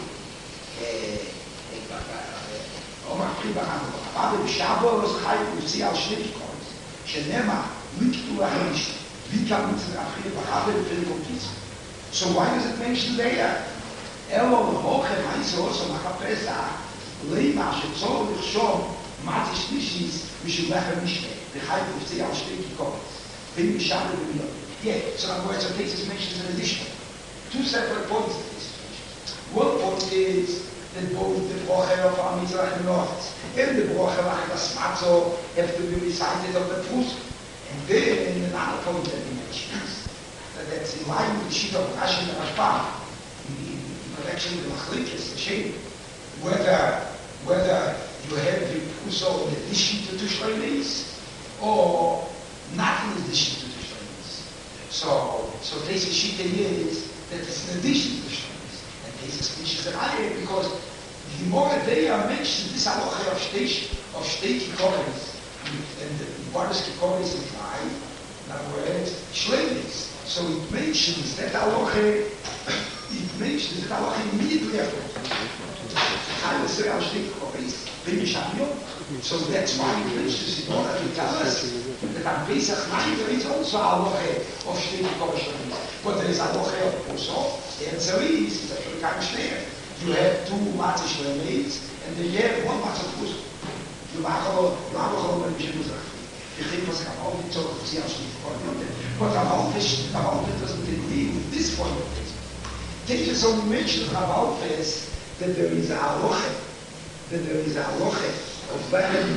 Omar Kriye, Ababi, Shabbos, Chai, Lucia, Shnikikos, Shenema, Miktu Ahenish, Vika Mitzvah, Kriye, Ababi, Filikompis. So why does it mention there? Elo, Hoche, Haisos, Makapesa, Leima, Shetzor, Shom, Matish Nishis, Mishulech, Mishne, the Chai, Lucia, Shnikikos, Vim Shabbat, yeah, so in other words, it takes this mention in addition. Two separate points that this mentions. One point is that both the Bracha of Amizrach and North and the Bracha of Achilas Matzo have to be recited of the Prus. And then another point that he mentions, that's in line with the sheet of Rashi and Rashbam, in connection with the Machlekes, the Shem, whether you have the Pruso in addition to Tushleinis or not in addition to Tushleinis. So this sheet is that it's in addition to the Shlomis. And this is finishes the Raya because the Gemara there mentions this halacha of shtei kikoris and the Baris kikoris in Rai, in other words, Shlomis. So it mentions that halacha immediately after. So that's why it mentions in order to tell us that on Pesach night there is also halacha of shtei kikoris. But there is a halacha of Puso. The answer is that you can't share. You have two matzah shleimais, and then you have one matzah Puso. You have a you think was about it, so see how she but about this doesn't agree with this point of it. Take it so we mentioned about this that there is a halacha of Lechem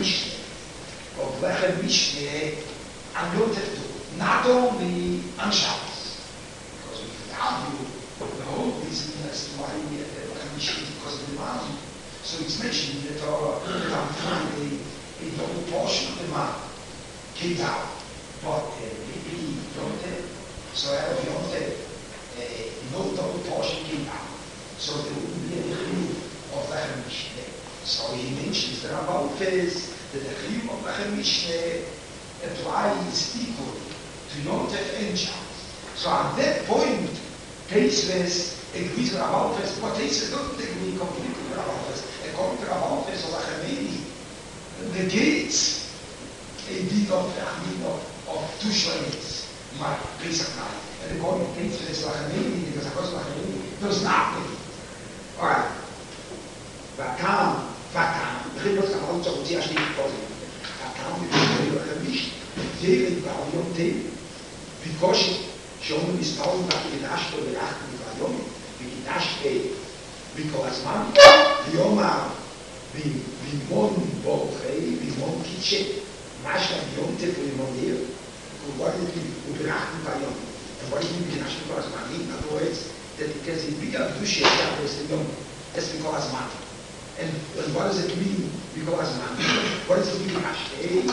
Mishneh, and not only on Shabbos. Because we could argue the whole reason as to why we had the Mishneh because of the man. So it's mentioned in the Torah that on Friday a double portion of the man came down. But maybe Yonte, so out of Yonte, no double portion came down. So there wouldn't be a chiyuv of Lechem Mishneh. So he mentions the Rambam says that the chiyuv of Lechem Mishneh applies equally to Yonte and Shabbos. So at that point, Teisves agrees with Rabalfes, but Teisves doesn't agree completely with Rabalfes. According to Rabalfes or Lachemeni, negates a bit of two shlemis, my Pesach night. And according to Teisves, Lachemeni, because of course Lachemeni does not negate. Alright. Vakam, begin met gaan ook zo goed als niet gekozen. Vakam, we hebben gemischt. Zeer in Yonte, because schon ist tausend nach Gedascht oder achten die Vayom, wie Gedascht because man, Yoma, wie Mon Bochei, wie Mon Kitche, Masha Yonte für die Mondir, und what is it, Ubrachten Vayom. And what is it, Gedascht because man, in other words, that it can be bigger Dushe, that was the Yom, that's because man. And what does it mean, because man? What does it mean, Gedasht?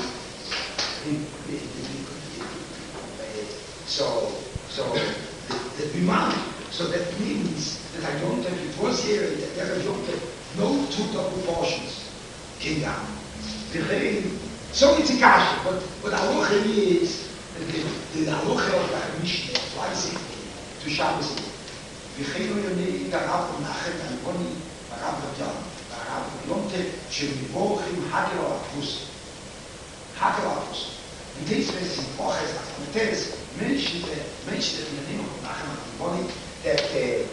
So the Biman, so that means that I don't have, it was here, that there are no two double portions came down. So it's a kasha, but halacha is, the halacha of the Mishneh applies it to Shabbos. V'cheinu yonei darav nachem alkoni, darav v'yam, darav v'yonte, shemivochim hakel al-apus. Hakel al-apus. And this is in Poches, and it is mentioned in the name of Nachman Boni that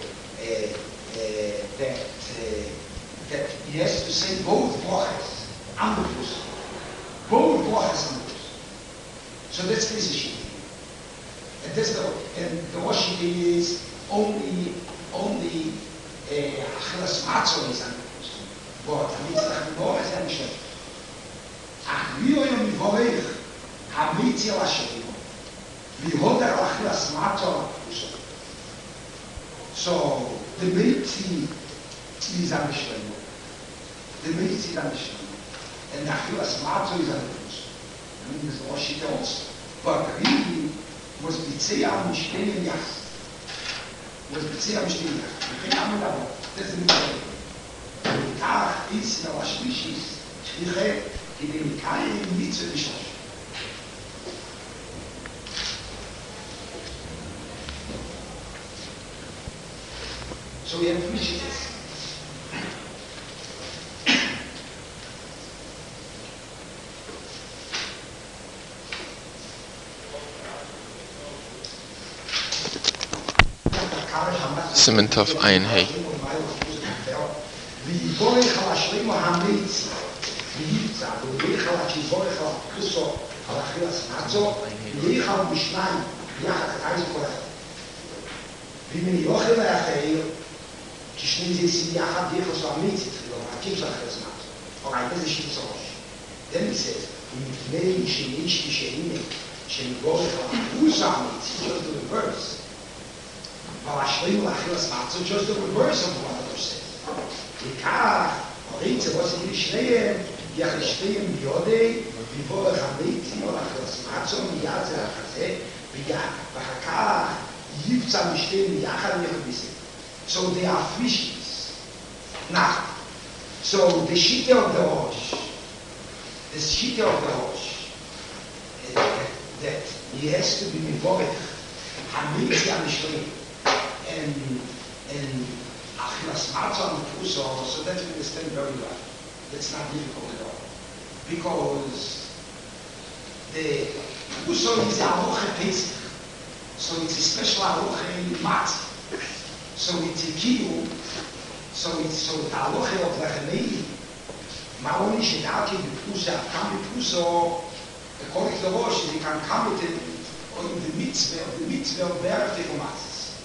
he has to say both Poches and the Pus. Both Poches and the Pus. So that's this issue. And the washing is only Achilas Matzon is on the Pus. But Amitzach Nor is on the Shem. Ach, wie oyom mivorech Hamitzi Lashem. Vihoder Achilas Matzon. So the Mitzi is on the Shem. The Mitzi is on the Shem. And the Achilas Matzon is on the Pus. I mean, there's washing also. But really was Bitzei Amishten Yach. Was Bitzei Amishten Yach. Das ist der Tag ist in der Waschmischis, Schliche, die dem keine Mitzwe beschlossen. So wie ein Mischis ist. Simmentov ein, hey. Then he says, just the reverse. So just the reverse of what others say. Ikar, Moritze, was in Mishnayim, Yachishneim Yodei, Vivor Chamiti, Orachos Matzon, Yadze Achazeh, Vachakar, Yivtza Mishnayim, Yachad Yechubisi. So they are fishes. Now, so the Shita of the Rosh, that he has to be Mivorech, Hamiti Mishnayim. And Achilas Matzah and Puso, so that we understand very well. That's not difficult at all. Because the Puso is a Aloche Pesach. So it's a special Aloche in Matzah. So it's a Kiyu. So the Aloche of Lechemei. Ma'oni Shedaki, the Puso, come the Puso, according to the Rosh, you can come with it on the mitzvah of Berach Matzah.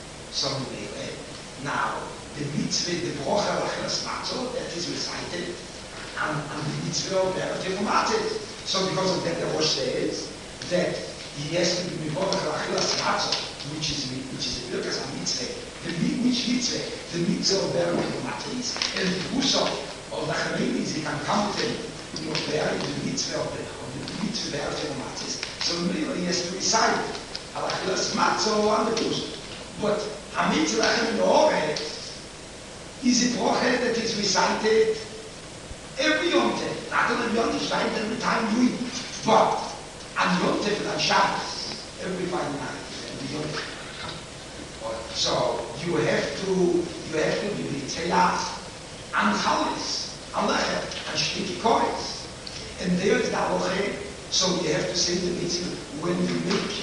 Now, the mitzvah, the brocha of Achilas Matzah, that is recited, and the mitzvah of Berach Matzah. So because of that, the Rosh says that he has to be brocha of Achilas Matzah, which is a Birkas HaMitzvah. Which mitzvah? The mitzvah of Berach Matzah is, and the Puso of the Charemis, he can come with him, the mitzvah of the mitzvah of Berach Matzah. So really, he has to recite Achilas Matzah and the Puso. But Hamitzlach in the Oret is a brocha that is recited every Yom Tov. Not only Yom Tov, recited every time you eat, but on Yom Tov and Shabbos, every Friday night, every Yom Tov. So you have to be Tzeyat and Chalis, and Lechem, and Shtiki Koretz. And there is the brocha, so you have to say the mitzvah when you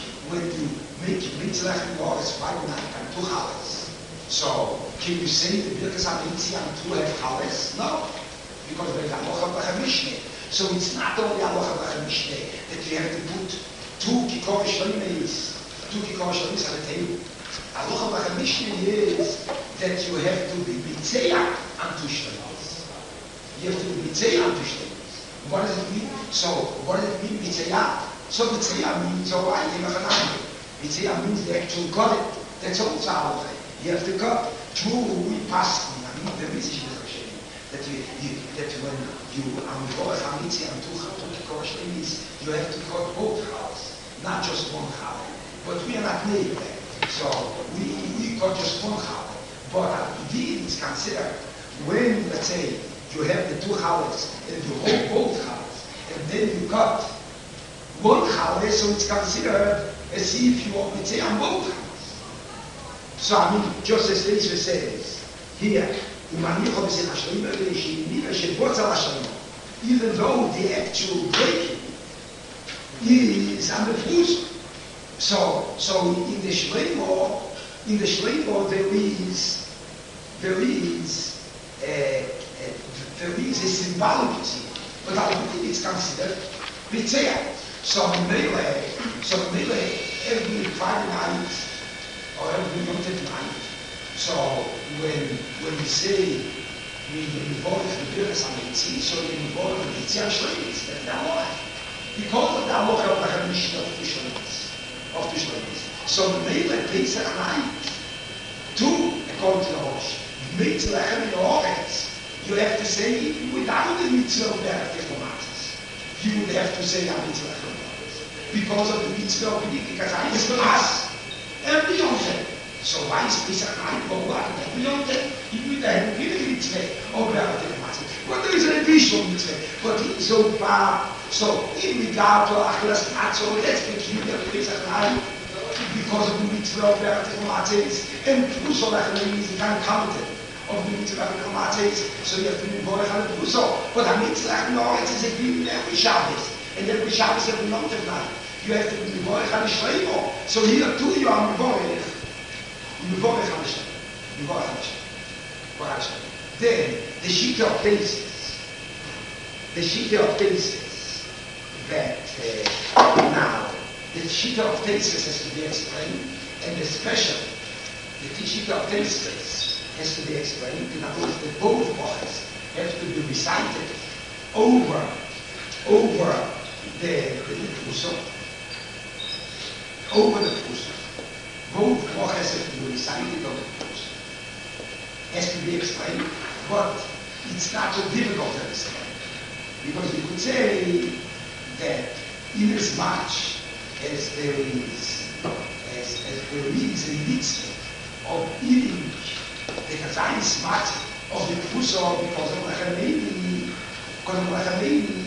make mitzvah in the Oretz Friday night and two Chalis. So, can you say the Birkas HaMitzvah and two have Chalis? No, because there is Aloha B'Chamishneh. So it's not only Aloha B'Chamishneh that you have to put two Kikor Shloimehs on the table. Aloha B'Chamishneh is that you have to be Mitzeya and two Shloimehs. You have to be Mitzeya and two Shloimehs. What does it mean? So, what does it mean, Mitzeya? So Mitzeya means, I think of an animal. Mitzeya means the actual God. That's also Aloha. You have to cut two pass. The message is that when you Amivorach HaMitzvah and two Kikosh you have to cut both halves, not just one half. But we are not made that. So we cut just one half. But indeed it's considered when, let's say, you have the two halves and you hold both halves, and then you cut one half, so it's considered as if you are Mitzvah on both halves. So I mean, just as Leisha says here, even though the actual breaking is under Fuß. So in the Shleimo there is a symbolicity, but I don't think it's considered Mitzvah. So Mele, every Friday night or every Yom Tov night. So when we say we involve the Birkas HaMitzvah, so we involve the Mitzvah Shleimis, that's the Aloha. Because of the Aloha of the Hamish of the Shleimis. So the Mele Pesach night, two, according to the Rosh, Mitzvah Lechem in Oretz, you have to say, without the Mitzvah of Berach Matzah, you would have to say Mitzvah Lechem in Oretz. Because of the Mitzvah of B'dik, because I is us every Yom Tov. So why is Pesach night? Well, what? We don't get, you don't give it mitzvah. Oh, we have to take a matzah. But there is an additional mitzvah. But so far, so in regard to Achilas Matzah, let's begin the Pesach night because of the mitzvah of the matzahs. And Puso Lachanei is the kind of content of the mitzvah of the matzahs. So you have to be born on the Puso. But the mitzvah, no, it's a given every Shabbos. And every Shabbos every month of night. You have to be born on the Shleimo. So here too you are born. Then the sheet of basis that now the sheet of basis has to be explained, and especially the sheet of basis has to be explained. In other words, the both parts have to be recited over the Puso, over the Puso. Both brachas have to be recited on the Puso. Has to be explained, but it's not so difficult to understand. Because you could say that in as much as there is a mitzvah of eating the kazayis matzah of the Puso because of Lachanei,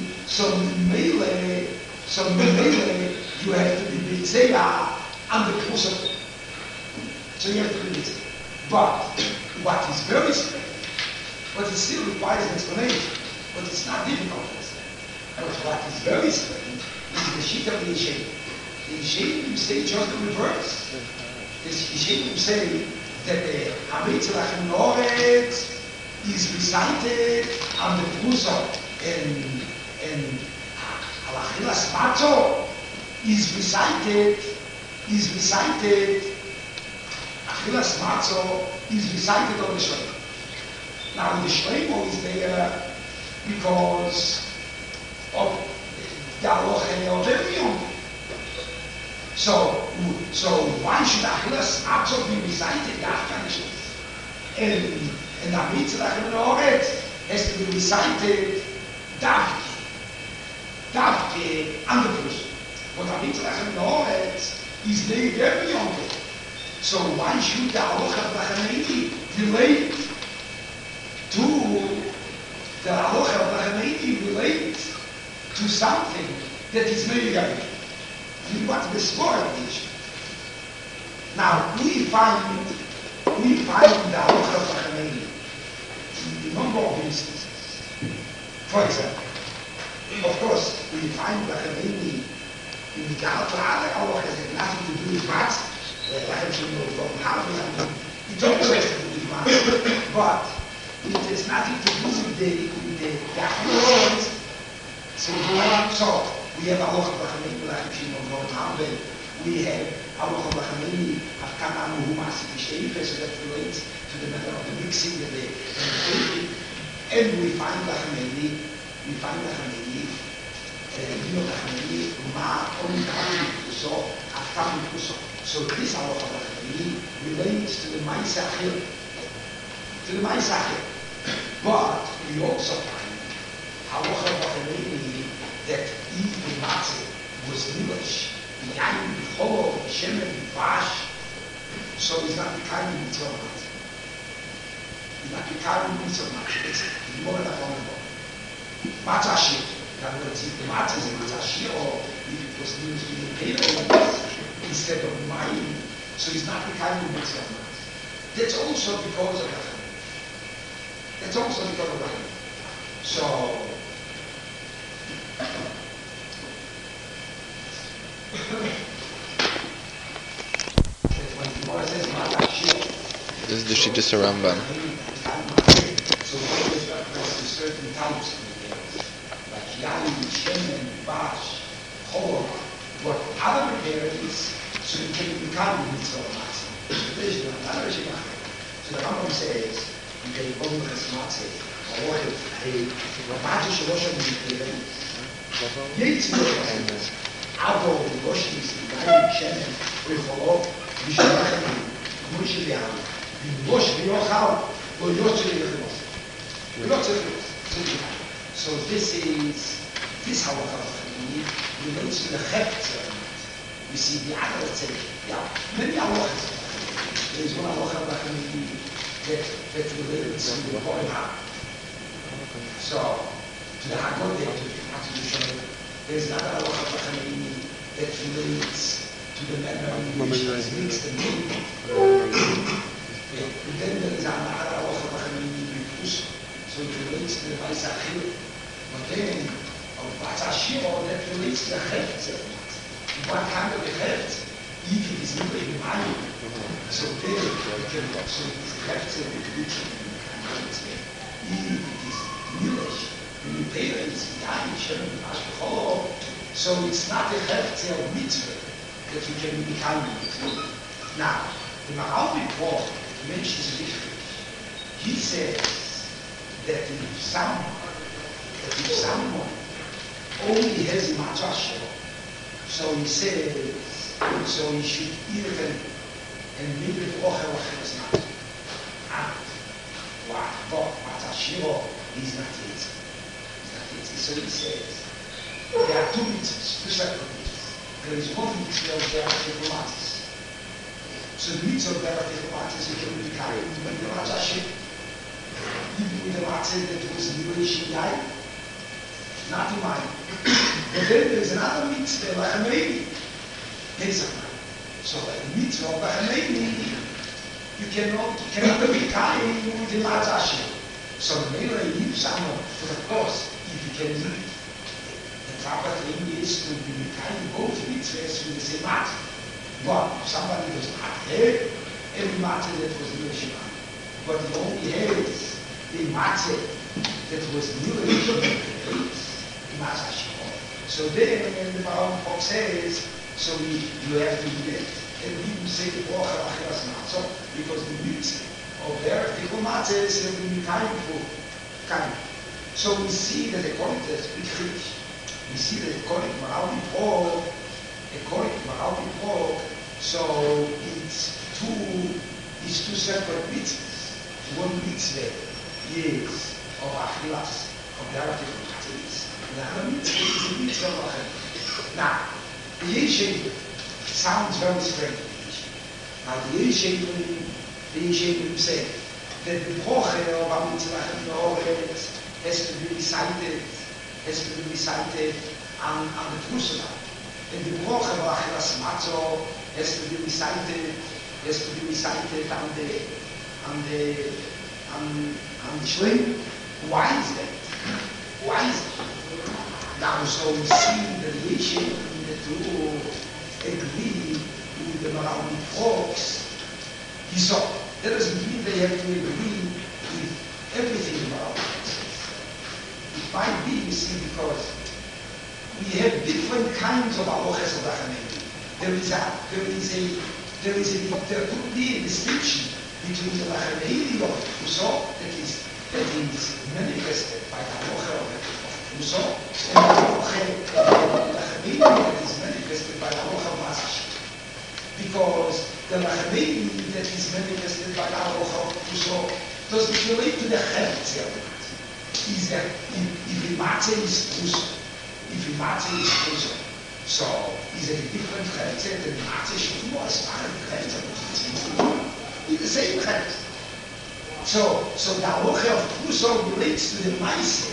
so melee you have to be mitzvah on the Puso. So you have to be mitzvah. But what is very strange, but it still requires an explanation, but it's not difficult to understand. But what is very strange is the sheet of the Yeshem. The Yeshem say just the reverse. The Yeshem say that the Hametz Lachem Noretz is recited on the Puso, and Halachilas Matzah is recited. Achilas Matzah is recited on the Shleimo. Now the Shleimo is there because of the halacha of every Yom. So why should Achilas Matzah be recited? And the Mitzvah Noretz has to be recited Davke and the Puso. But the Mitzvah Noretz is there every Yom. So why should the halacha of Lachanei relate to the halacha of Lachanei relate to something that is very very? What the score of the issue? Now we find the halacha of Lachanei in a number of instances. For example, of course, we find Lachanei in the regard to other halachas that nothing to do with matzah. It also has to do with matzah, but it has nothing to do with the Achilles. So we have halacha Lachanei like Shimon Bar Yochai. We have halacha Lachanei of Kanaan Humas B'Sheifa, so that relates to the matter of the mixing and the baking. And we find Lachanei, Ma Om Tamim Puso, Aftamim Puso. So this halacha Lachanei relates to the Ma'aseh. But we also find halacha Lachanei that if the matzah was English, the Yain, the Cholo, the Shemen, the Vash, so it's not the kind of mitzvah matzah. It's more than a vulnerable. Matzah shir. In other words, if the matzah is a matzah shir, or if it was used in the table instead of mine, so it's not the kind of mitzvah matzah. That's also because of Lachanei. So This is the Shittas Rambam. So certain types of materials, like Yain, Shemen, Bash, Chol, but other materials, so you can become mitzvah matzah. So the Rambam says, you can go with this matzah, or a matzah shalosh material. Yates materials, Avo, Roshis, Yain, Shemen, Recholov, Yishalachem, Moshe Liam, Moshe Yochal, or Yoshe Yochal. So this halacha relates to the Chet. We see the other say, many halachas. There is one halacha that relates to the Kohen HaGadol. So, to the Haggadah, to the Shemot, there is another halacha that relates to the manner in which it's mixed and made. And then there is another halacha, so it relates to the Maisa Achil. But then, of Matzah Shiro, that relates to the Chefetz. What kind of a Chefetz? If it is not in mind, so there you can also Chefetz and the if it is Milish, when you pay it, it's Yain, Shem, Ashkecholo, so it's not a Chefetz of mitzvah that you can be kind of. Now, the Maharal report mentions wichtig. He says that if someone only has Matzah Shiro, so he says, so he should eat it and make it Ochel Acheres Matzah. And what Matzah Shiro is not it. So he says, there are two mitzvahs, two separate mitzvahs. There is one mitzvah of Be'er Techumatis. So the mitzvah of Be'er Techumatis, you can be carried with the Matzah Shiro. Even with the matzah that was in the Rishon Yai, not in mine. But then there's another mitzvah, Lachameini, Pesach. So like the mitzvah of Lachameini, you cannot be carrying with the matzah shiro. So maybe if someone, but of course, if you can eat, the proper thing is to be carrying both mitzvahs with the same matzah. But if somebody does not have every matzah that was in the Rishon Yai, but he only has the matzah that was new the matzah shiro. So then the Maharal says, so you have to do that. And we say the Ochel Acheres Matzah because the mitzvah of their Tikkun matzah is going to be kind. So we see that according to the Chiddush, we see that according to Maharal report, so it's two separate mitzvahs. One mitzvah is of Achilas, of the other Tikkun, and the other mitzvah is the mitzvah of Achilas. Now, the Yeshiva sounds very strange. Now, the Yeshiva say that the Poche of a mitzvah has to be recited on the Trusala. And the Poche of Achilas Matzah has to be recited on the Shlim. Why is that? Now, so we see that the Yeshiva to agree with the Maharal folks. He saw that doesn't mean they have to agree with everything about it. It might be, you see, because we have different kinds of aloches of Lachameini. There could be a distinction between the Lachameini of Kuso that is manifested by the aloche of Kuso and the aloche of Lachameini that is manifested by the aloche of Matzah. Because the Lachameini that is manifested by the aloche of Kuso doesn't relate to the Chefetz element. Is that if the Matzah is Kuso, so is it a different Chefetz than the Matzah Shuvah as far as the Chefetz? It's the same Chefetz. So the aloche of Kuso relates to the Maise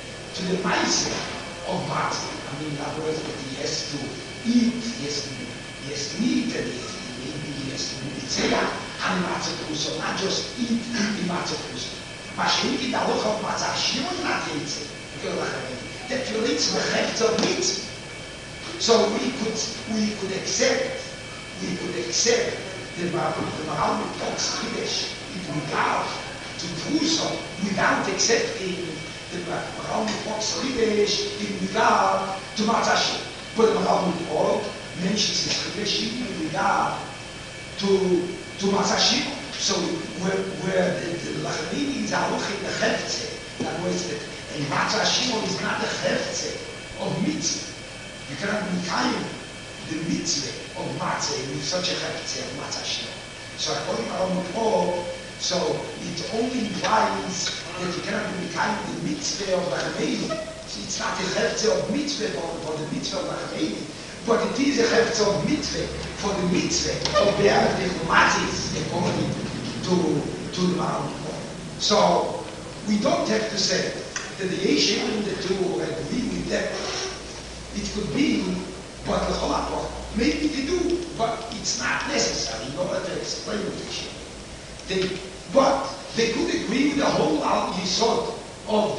of Matzah. I mean, in other words, that he has to eat, he has to eat, and he has to be and Matzah Kuso, not just eat the Matzah Kuso. Mashenki, the aloche of Matzah Shiro, not eat that relates to the Chefetz of meat. So we could accept the Maharal talks Chiddush in regard to Kuso without accepting the Maharal talks Chiddush in regard to Matzah Shiro. But the Maharal mentions his Chiddush in regard to Matzah Shiro. So where the Lachameini is aloche in the Chefetz, in other words, that a Matzah Shiro is not the Chefetz of mitzvah. You cannot be kind the mitzvah of matzah with such a chefetz of matzah shiro. So according to our Paul, so it only implies that you cannot be kind the mitzvah of Lachameini. So it's not a chefetz of mitzvah for the mitzvah of Lachameini, but it is a hefzer of mitzvah, for the mitzvah of the Erev Matzis, according to the Maharal. So, we don't have to say that the Yeshua and the two agree with that. It could be, but the Cholakot, maybe they do, but it's not necessary in order to explain the Yeshua. But they could agree with the whole Yisod of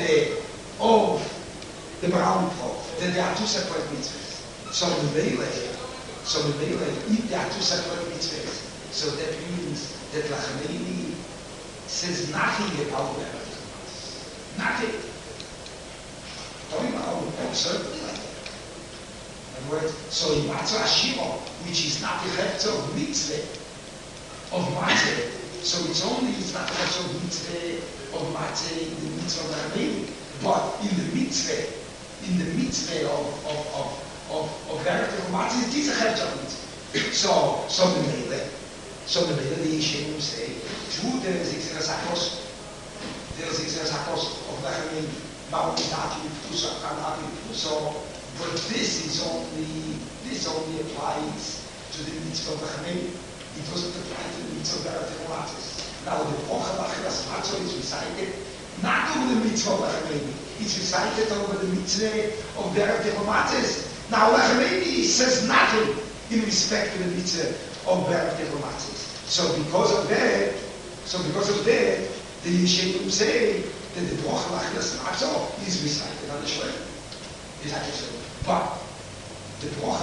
the Maharal, that there are two separate mitzvahs. So the Mele, if there are two separate mitzvahs, so that means that Lachameini says nothing about the Erev. Nothing. Talking about certainly like that. In other words, so in Matzah Ashira, which is not the Hefzer of mitzvah, of Matzah, so it's not the Hefzer of mitzvah of Matzah in the mitzvah of Lachameini, but in the mitzvah of Erev Matzah, it is a Hefzer of mitzvah. So the Mele, the Yeshua say, true, there is Xerasakos of Lachameini, but this only applies to the mitzvah of Lachameini. It doesn't apply to the mitzvah of Erev Matzah. Now the Brocha Lachalas Matzah is recited not over the mitzvah of Lachameini, it's recited over the mitzvah of Erev Matzah. Now Lachameini says nothing in respect to the mitzvah of Erev Matzah. So because of that, the Yeshayim say that the Brocha Lachalas Matzah is recited on the Shleim. But the Brocha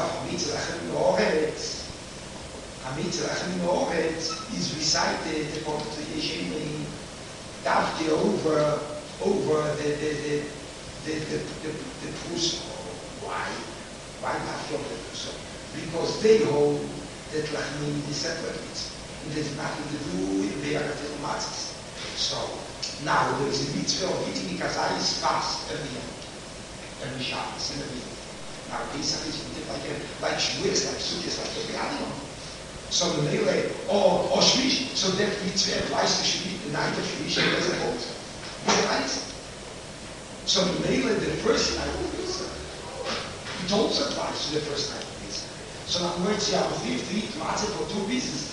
Hamitzah Lachem Oretz is recited according to the Yeshayim Davke over the Prusa. Why? Why Davke over the Prusa? Because they hold that Lachameini is separate mitzvah. And there's nothing to do with the Erev Matzah. So, now there is a mitzvah of eating Kazayis fast every Shabbos and every year. Now, Pesach is like Shavuos, like Sukkot, like every other one. So the Mele, or Shvish, so that mitzvah applies to Shvish, the night of Shvish, and there's a vote. Right? So the Mele, the first night of Pesach, it also applies to the first night of Pesach. So in other words, you have to eat matzah for two reasons.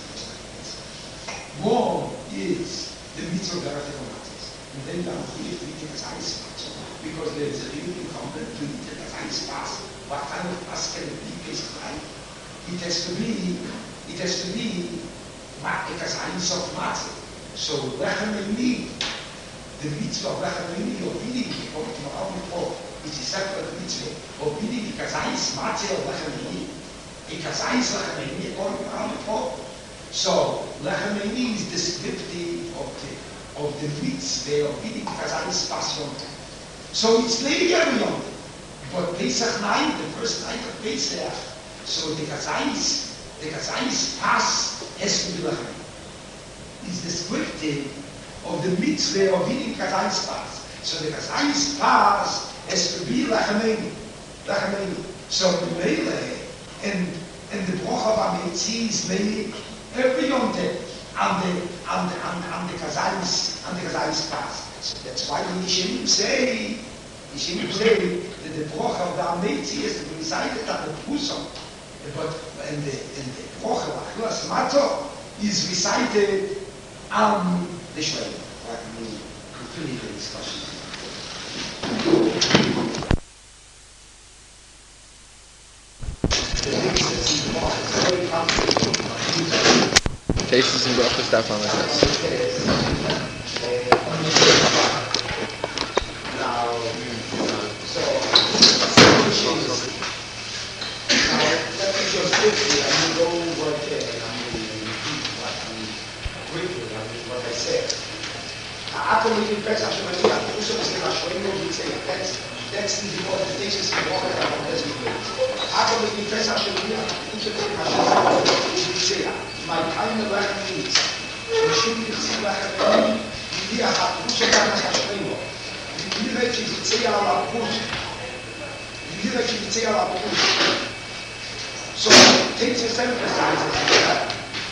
One is the mitzvah of Erev Matzah, and then you have to eat Kazayis matzah, because there is a real incumbent to eat the Kazayis fast. What kind of fast can it be Pesach night? It has to be a Kazayis of matzah. So Lachameini, the mitzvah of Lachameini, of eating, according to Maharal before, which is separate mitzvah, of eating the Kazayis matzah of Lachameini, a Kazayis Lachameini, according to Maharal before. So Lachameini is descriptive of the mitzvah of eating Kazayis passion. So it's later every Yom. But Pesach night, the first night of Pesach, so the Kazayis pas has to be Lachameini. It's descriptive of the mitzvah of eating Kazayis pas. So the Kazayis pas has to be Lachameini. So the Mele and the Brocha of Amitzi is made every Yom Tov on the Kazayis pas. So that's why the Yeshayim say that the Brocha of the Amitzi is recited at the Pusam. But and the Brocha of Achilas Matzah is recited on the Shleim. We continue the discussion. Tastes and brachas darf man That's the interpretation of what my kind of means. We should be seen like a idea how to check out the Hashemo. You need to say our push. You need to say our push. So, takes its emphasizes here.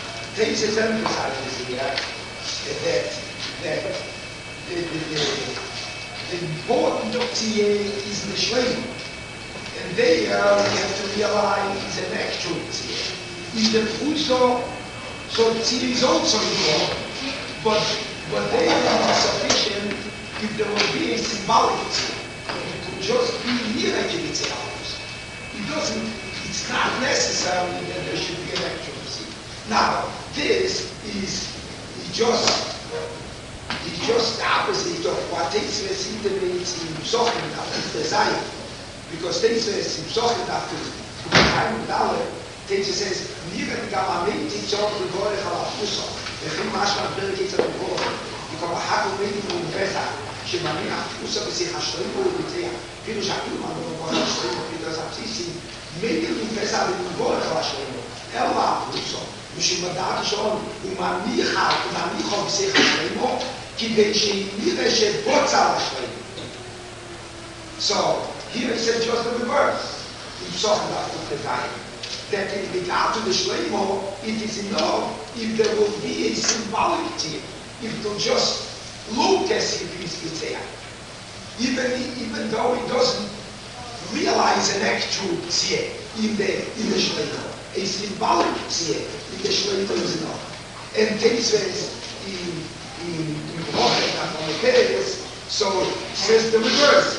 That the important of TA is the Shleim. And there we have to realize an actual tzia. In the Puso, so tzia is also involved, but they are sufficient if there will be a symbolic tzia. It will just be near a tzia. It doesn't, it's not necessary that there should be an actual tzia. Now, this is just the opposite of what Teisves integrates in Psochim after the Zayim. Because Teisves in Psochim after the time of Dalet, Teisves says, Nira Gamamei Titzor Begorech Al Afuso, Vechim Mashma Berek Yitzar Begorech, Yikom Ahako Meidim Uveta, Shemamin Afuso Vesich Hashtoim Uvitea, Pirush Ha'ilman Uvitea Hashtoim Uvitea Zapsisi, Meidim Uveta Begorech Al Hashtoim, Ela Afuso, ושמדעת שון ומניחה בסך השלמו כדי שנראה שבוצע לשלמו. So, here it says just the reverse. In Psochim after the time. That in regard to the Shlemo, it is enough if there will be a symbolic tzia. If it will just look as if it's there. Even though it doesn't realize an actual tzia in the Shlemo. A symbolic tzia in the Shlemo is enough. And Teisves in Brochet and Monoteres, so it says the reverse.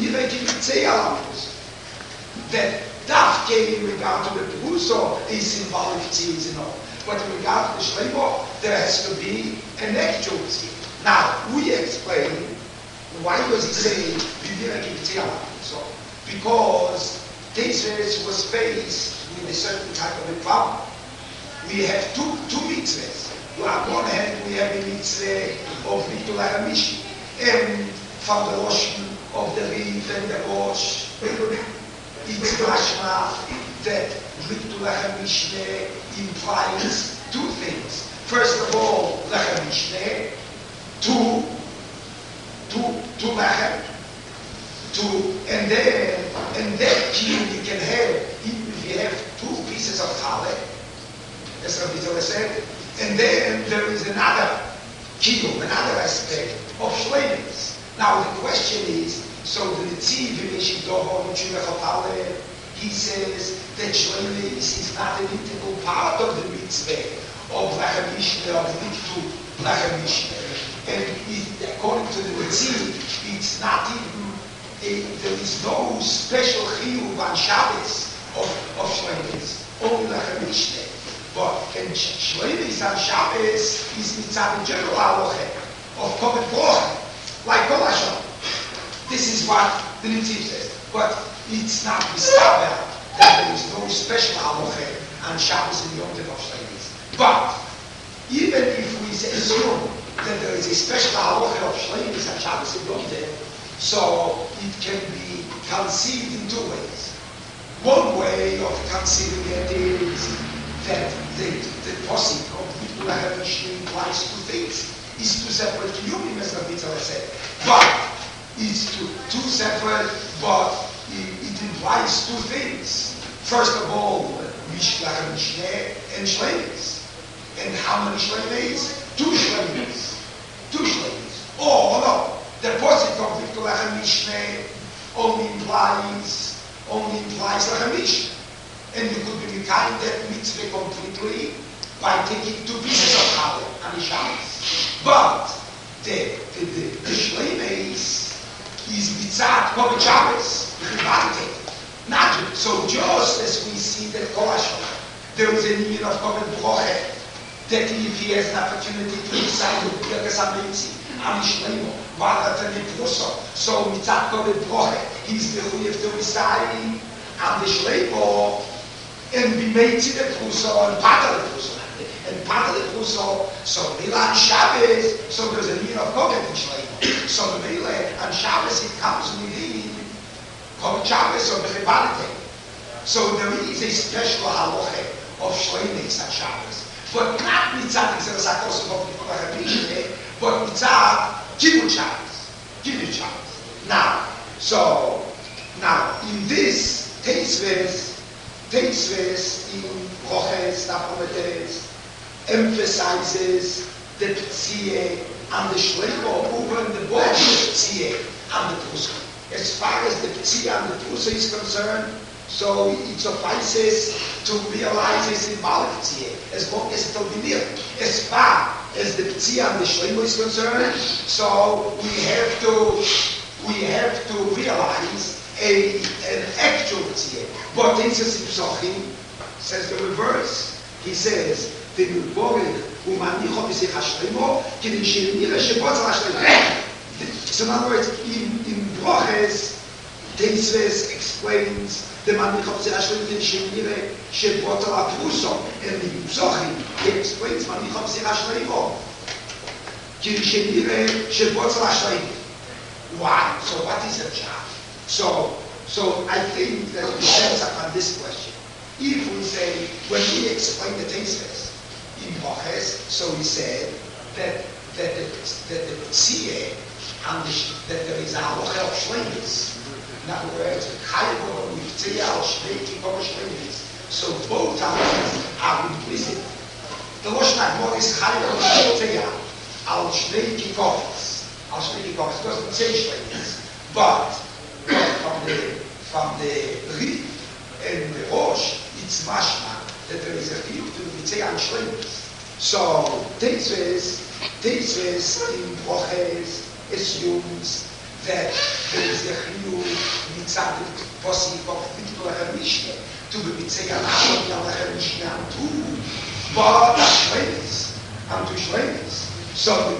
That Dafke in regard to the Peruso, a symbolic tzia is enough. But in regard to the Shlemo, there has to be an actual tzia. Now, we explain why does he say so? Because Teisves was faced with a certain type of a problem. We have two mitzvahs. On one hand, we have a mitzvah of Bitul HaMishne, and from the Roshim of the Riv and the Rosh, it's mashma that Bitul HaMishne implies two things. First of all, HaMishne, two lechem, and that you can have, even if you have 2 pieces of challah, as Rabbi Zohar said, and then there is another kiyum, another aspect of shleimus. Now the question is, so the Netziv in Yeshidoho, he says that shleimus is not an integral part of the mitzvah of Lechem Mishneh, of Niktu Lechem Mishneh. And according to the Netziv, it's not even, there is no special chiyuv on Shabbos of shleimus, only Lechem Mishneh. But and shleimus on Shabbos is mitzvah in general halacha of kovet brocha, like Kol Hashon. This is what the Netziv says. But it's not mistaber that there is no special halacha on Shabbos in the Yom Tov of shleimus. But even if we assume that there is a special halacha of shleimus on Shabbos in Yom Tov, so it can be conceived in 2 ways. One way of conceiving it is that the posik of Bitul HaMishne implies 2 things. It's 2 separate kiyumim, as Rabbi Zohar said. But it's 2 separate, but it implies 2 things. First of all, Bitul HaMishne and shleimus. And how many shleimus? 2 shleimus. 2 shleimus. Oh, no. The posik of Bitul HaMishne only implies Lechem Mishneh. And you could be kind that mitzvah completely by taking 2 pieces of challah on the Shabbos. But the shleimus is mitzvah kovet Shabbos, not so. Just as we see that Kol Hashon, there is a need of kovet brocha, that if he has an opportunity to recite the Birkas HaMeitzi on the Shlemo, rather than the Puso, so mitzvah kovet brocha, he's mechuyev to recite on the Shlemo, and be made to the Puso and part of the Puso. And part of the Puso, so Mila on Shabbos, so there's a need of Kovet in Shlemo. So the Mila on Shabbos, it comes within Kovet Shabbos or Bechibalite. So there is a special halacha of Shleimus on Shabbos. But not mitzvah Xerosakosim of Bitul HaMishne, but mitzvah Kibbutz Shabbos. Kibbutz Shabbos. Now, in this Teisves in Roches, Tapometes, emphasizes the Tzia and the Shlemo over the Boch Tzia and the Pusko. as far as the P'tzia and the Prusa is concerned, so it suffices to realize it's in P'tzia, as long as it will be near. As far as the P'tzia and the Shleimo is concerned, so we have to realize an actual P'tzia. But Teitzes Psochim says the reverse. He says, the Milborich umanicho b'sich hashleimo, k'dei she'nira she'botza hashleimo. So in other words, in Broches, Teitzes explains the manicho b'sich hashleimo, k'dei she'nira she'botza ha'pruso. And in Psochim, he explains manicho b'sich hashleimo, k'dei she'nira she'botza hashleimo. Why? So what is the job? So I think that it depends upon this question. If we say, when we explain the Teitzes in Broches, so we said that the P'tzia and that there is a halacha of shleimus. In other words, Chayvor with P'tzia or Shnei Kikor shleimus. So both halachas are implicit. The Lashon HaGemara is Chayvor with P'tzia al Shnei Kikores. Al Shnei Kikores doesn't say shleimus, but from the Rif and the Rosh, it's mashma that there is a chiyuv to P'tzia and shleimus. So Teitzes in Broches assumes that there is a chiyuv mitzad posik of Vittul HaMishne to be P'tzia and HaMishne and but and to shleimus. So the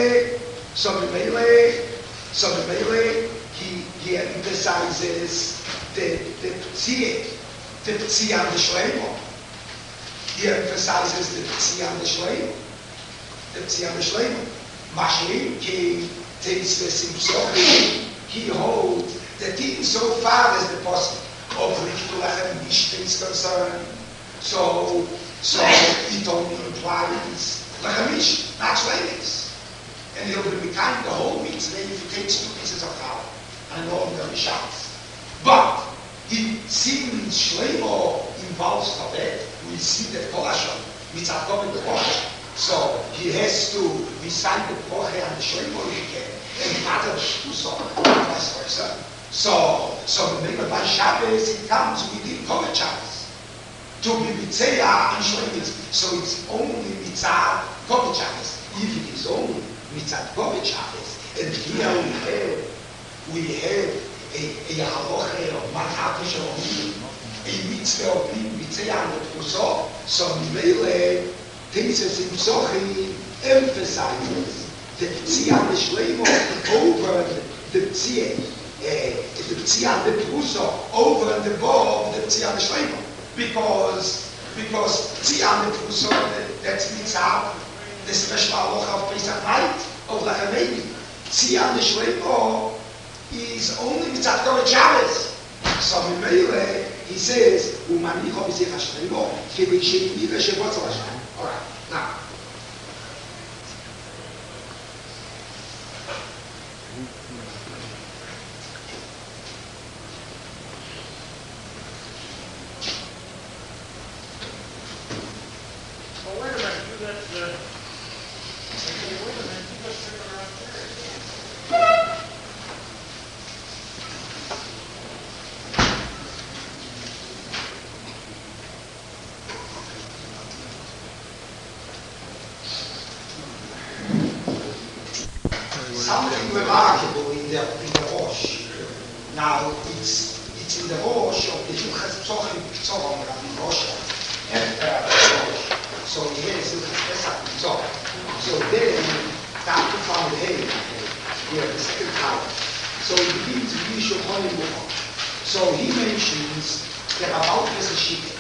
Meile, he emphasizes the P'tzia and the Shleimo. He emphasizes the P'tzia and the Shleimo. The P'tzia and the Shleimo. Mashlim came, Teitzes Psochim, he holds that even so far as the posture of Vittul HaMishne is concerned, so it only implies Lachamish, not Shleimus. And he'll be behind the whole mitzvah if he takes 2 pieces of challah and all of them Shabbos. But since Shleimo involves Chabad, we see that Kolashon mitzvah coming to Kosh. So he has to recite the Koche and the Shleimo again, and not the Shtuso, vice versa. So the by Shabbos it comes within Kovet Shabbos to be Mitzvah and Shleimus. So it's only mitzvah Kovet Shabbos. If it is only mitzvah Kovet Shabbos, and here we have a halacha of Malchut Shalom, a mitzvah of being Mitzvah and Pruso. So Mele Teitzes in Psochim emphasizes the P'tzia and the Shleimo over the P'tzia and the Pruso over and above the P'tzia and the Shleimo, because P'tzia and the Pruso, that's mitzvah, the special halacha of Pesach night of Lachamedi. P'tzia and the Shleimo is only mitzat Kovet Shabbos. So Mele, he says, "Umanicho b'sich hashleimo, k'dei she'nira she'botza hashleimo." All right, now. Well, wait a minute, you got something remarkable in the Rosh. Now it's in the Rosh of the Hilchas Psochim Psochim Rabbi Rosh. So here is Hilchas Pesach Psochim. So then start to find here the second column. So it begins with Yishu Cholim Buchon. So he mentions that about this Shite,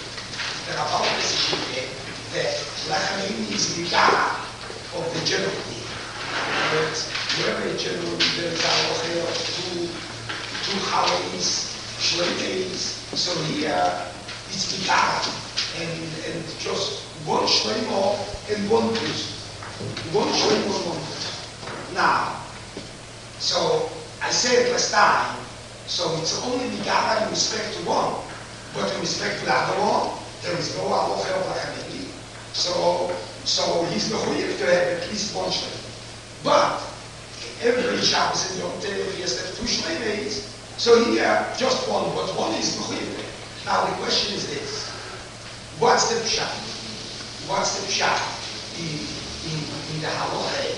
that Lachamim is the Gara of the general thing. Wherever generally there is a halacha of two chalays, shleimes, so here it's mikara, and just one shleimo and one prus. One shleimo and one prus. Now, so I said last time, so it's only mikara in respect to one, but in respect to the other one, there is no halacha of lachamedi. So he's mechuyev to have at least one shleimo. But every Shabbos and Yom Tov, he has to have 2 shleimes, So here, just one, but one is mechuyev. Now the question is this: what's the pshat? What's the pshat in the halacha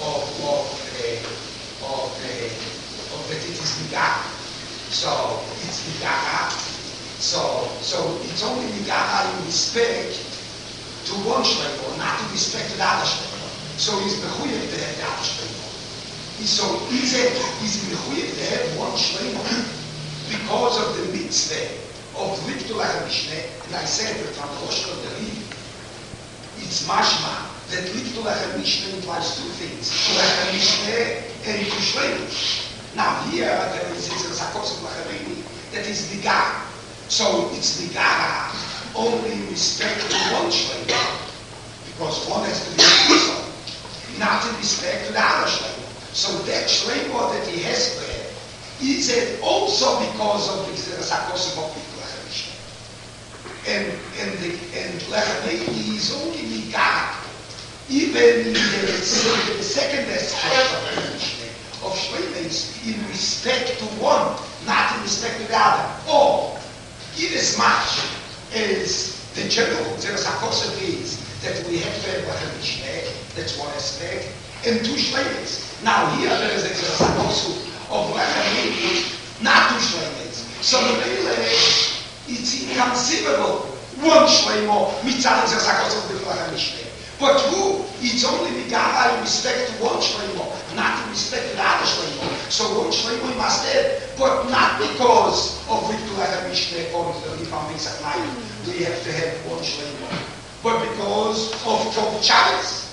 of that it is nigah? So it's nigah. So it's only nigah in respect to one shleimo, not in respect to the other shleimo. So he's mechuyev to have the other shleimo. So he's mechuyev to have one shleimo because of the mitzvah of Liktul HaMishneh. And I said that from the Rosh of the Riv, it's mashma that Liktul HaMishneh implies two things: Liktul HaMishneh and two shleimos. Now here there is a sakos of Lachavini that is nigah. So it's nigah only in respect to one shleimo, because one has to be so, not in respect to the other shleimo. So that shleimo that he has to have is it also because of the sakos of Liktul HaMishneh. And Lachavini is only nigah even in the second aspect of the Mishneh of shleimos in respect to one, not in respect to the other. Or in as much as the general Zerasakosov is that we have to have a Mishneh, that's one aspect, and two shleimos. Now here there is a Zerasakosov of Lachamim, not two shleimos. So the it's inconceivable one shleimo mitzad Zerasakosov of Lachamim. But who? It's only nigah in respect to one shleimo, not in respect to the other shleimo. So one shleimo he must have, but not because of Liktul HaMishneh according to the Rifam Pesach Night. We have to have one shleimo, but because of Tov Shabbos.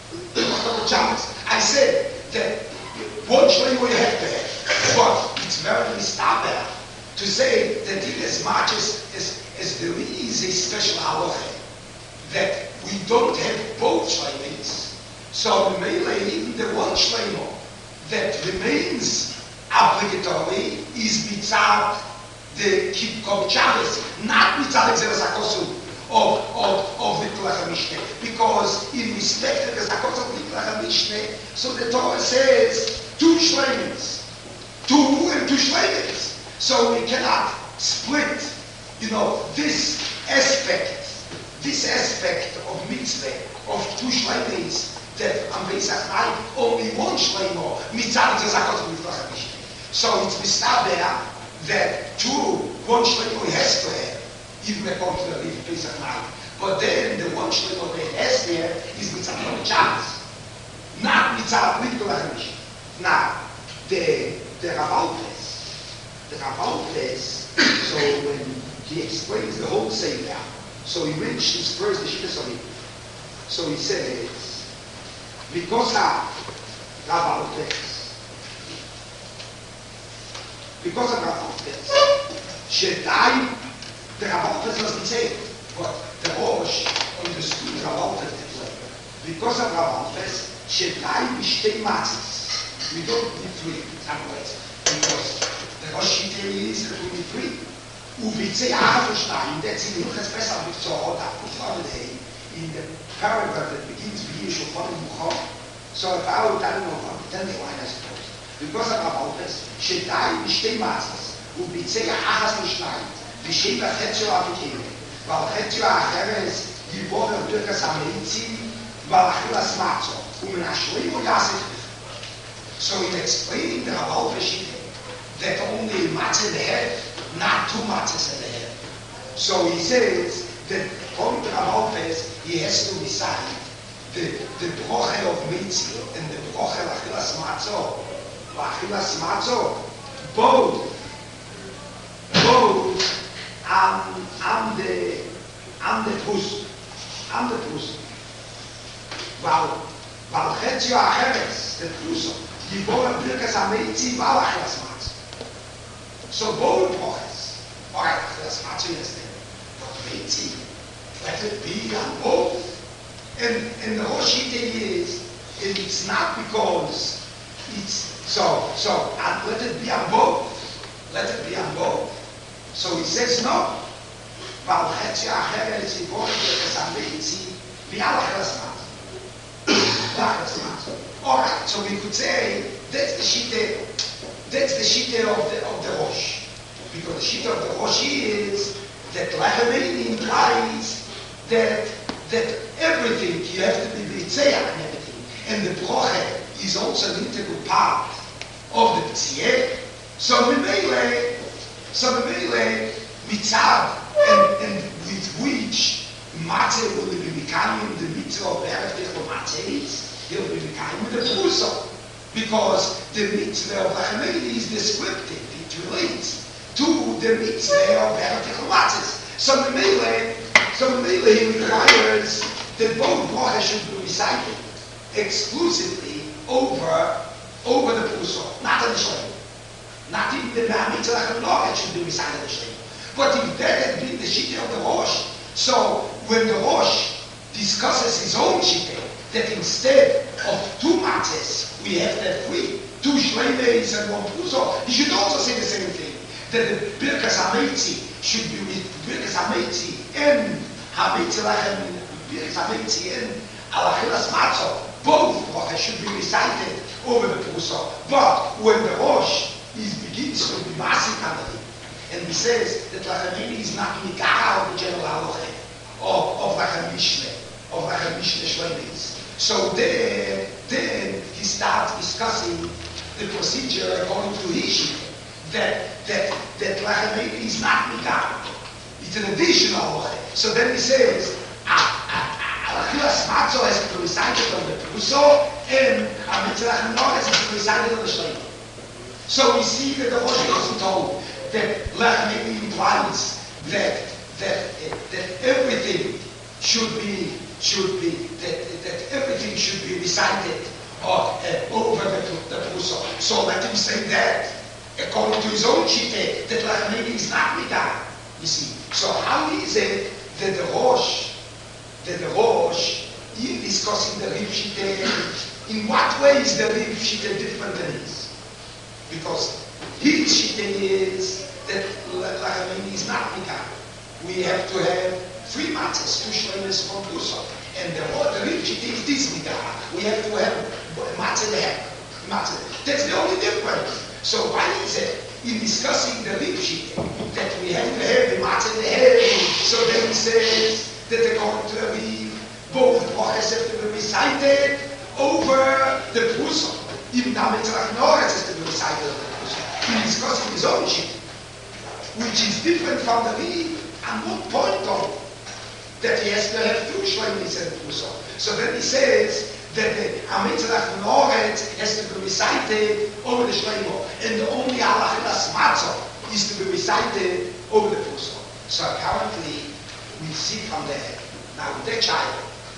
I said that one shleimo you have to have, but it's very mistaber to say that in as much as there is a special halacha that we don't have both shleimos. So the melee, even the one shleimo that remains obligatory is mitzad the Kippur Shabbos, not mitzad the Zakosu of Liktul HaMishneh. Because in respect to the Zakosu of Liktul HaMishneh, so the Torah says two shleimos, two and two shleimos. So we cannot split, this aspect of mitzvah, of two shleimos, that on Pesach night, only one shleimo, mitzad the zakot of Liktul HaMishneh. So it's mistaber that one shleimo he has to have, even according to the Pesach night. But then the one shleimo that he has there is mitzad the Shabbos, not mitzad Liktul HaMishneh. Now, the Ravaltes, so when he explains the whole Seder, so he mentions first the Shittasori. So he says, because of Ravaltes, Shedai, the Ravaltes doesn't say it, but the Rosh understood Ravaltes that way. Because of Ravaltes, Shedai Mishtei Matzis. We don't need three, because the Rosh is that we need three. Uvitzei Ahavashtaim, that's in Hilchas Pesach B'Tzorot, in the paragraph that begins V'yir Shulchan Muchah. So if I would tell the line, I suppose. Because of Ravaltes, Shedai Mishtei Matzis, Uvitzei Ahavashtaim, V'shei V'chetzio Avikim, V'chetzio Acheres, Yivover Birkas Ameitzi, V'achilas Matzo, U'menashleimo Yasif. So in explaining the Ravaltes, that only matzah they have, not two matzahs in the head. So he says that according to Ravaltes, he has to decide the broche of mitzi and the broche of achilas matzo. Achilas matzo, both on the prus. Val chetzio acheres, the prus, Yivorim Birkas Ameitzi, Val achilas matzo. So both broches, all right, that's not yes then. But Meitzi, let it be on both. And the whole shitting is, it's not because it's so and let it be on both. Let it be on both. So he says no. Val chetzi acheres Yivorim Birkas Ameitzi, Val achilas matzo. All right, so we could say that's the shitting. that's the shita of the Rosh. Because the shita of the Rosh is that Lachameni implies that everything, you have to be B'tzeach and everything. And the Broche is also an integral part of the B'tzeach. So Mimele, Mitzad, and with which Matzeh will be becoming the mitzvah of Erev Techno Matzeh is, he'll be becoming the Pusa. Because the mitzvah of Lachameni is descriptive, it relates to the mitzvah of Erev Techno Matzeh. So Mimele, he requires that both brachas should be recited exclusively over the Pusa, not on the Shlem. Not even the mitzvah Lachameni should be recited on the Shlem. But if that had been the shita of the Rosh, so when the Rosh discusses his own shita, that instead of 2 matzahs, we have to have 3, 2 shleimes and 1 puso, he should also say the same thing, that the Birkas HaMeitzi should be with Birkas HaMeitzi and HaMeitzi Lachem, Birkas HaMeitzi and Alachilas Matzah, both brachas should be recited over the puso. But when the Rosh begins to be masik under him, and he says that Lachameni is not Mikaha of the general halacha of Lachem Mishneh, Shleimes. So then he starts discussing the procedure according to his that Lachameni is not Mikaha. It's an additional halacha. So then he says, Alachilas Matzah has to be recited on the Puso, and Mitzvah Lachem has to be recited on the Shleim. So we see that the Rosh wasn't told that Lachameni implies that everything should be recited over the Puso. So let him say that according to his own shita that Lachameni is not Midah. You see. So how is it that the Rosh in discussing the Rib shita, in what way is the Rib shita different than his? Because his shita is that Lachameni is not Midah. We have to have 3 matzahs, 2 shleimes from Puso. And the Rib shita is this Midah. We have to have matzah and a half. Matzah. That's the only difference. So why is it in discussing the Rib shita that we have to have the matzah and a half? So then he says that according to the Rib, both brachas have to be recited over the Puso. Even the Mitzvah has to be recited over the Puso. He's discussing his own shita, which is different from the Rib, and what point of that he has to have 2 shleimes and Puso. So then he says that the Mitzvah has to be recited over the shleimo, and only Alachilas Matzah is to be recited over the Puso. So apparently we see from there now the child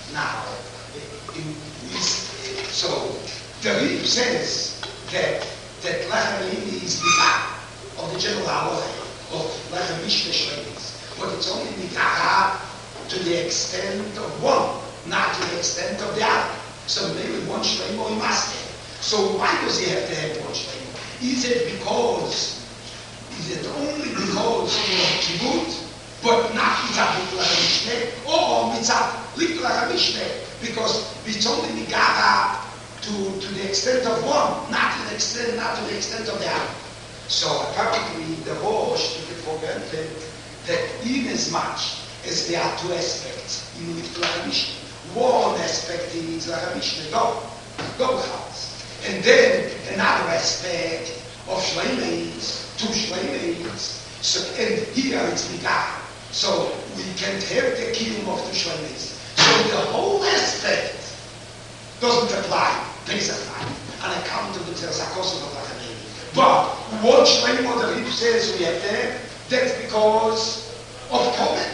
so the Rib says that Lachameni is Midah of the general halacha of Lachem Mishneh Shleimes, but it's only Midah to the extent of one, not to the extent of the other. So maybe 1 shleimo he must have. So why does he have to have 1 shleimo? Is it only because of Kibut, but not Mitzat Lachem Mishneh, or Mitzat Lachem Mishneh? Because it's only Midah to the extent of one, not to the extent of the other. So apparently the Rosh took it for granted that in as much as there are 2 aspects in Lachem Mishneh, one aspect is Lachem Mishneh, go house, and then another aspect of shleimes, 2 shleimes. So and here it's Midah. So we can't have the kiyum of 2 shleimes. So the whole aspect doesn't apply, Pesach time, on account of the Tzarzakosim of Lachameni. But 1 shleimo the Rib says we have there, that's because of comment.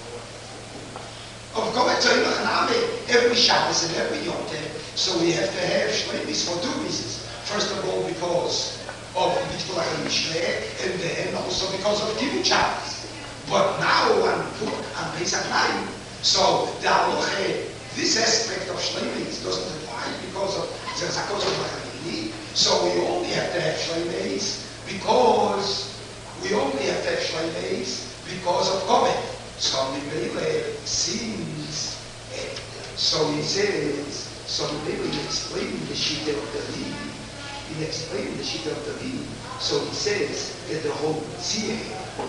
Of comment to every Shabbos and every Yom Tov. So we have to have shleimis for 2 reasons. First of all, because of Mitzvah Lachem Mishneh, and then also because of Kibbutz Shabbos. But now on Pesach night, so the halacha, this aspect of shleimis doesn't apply because of Tzarzakosim of Lachameni. So we only have to have shleimis because of comment. So Mibele seems, so he says, so Mibele explaining the shita of the Rib, in explaining the Shita of David, so he says that the whole Tzia,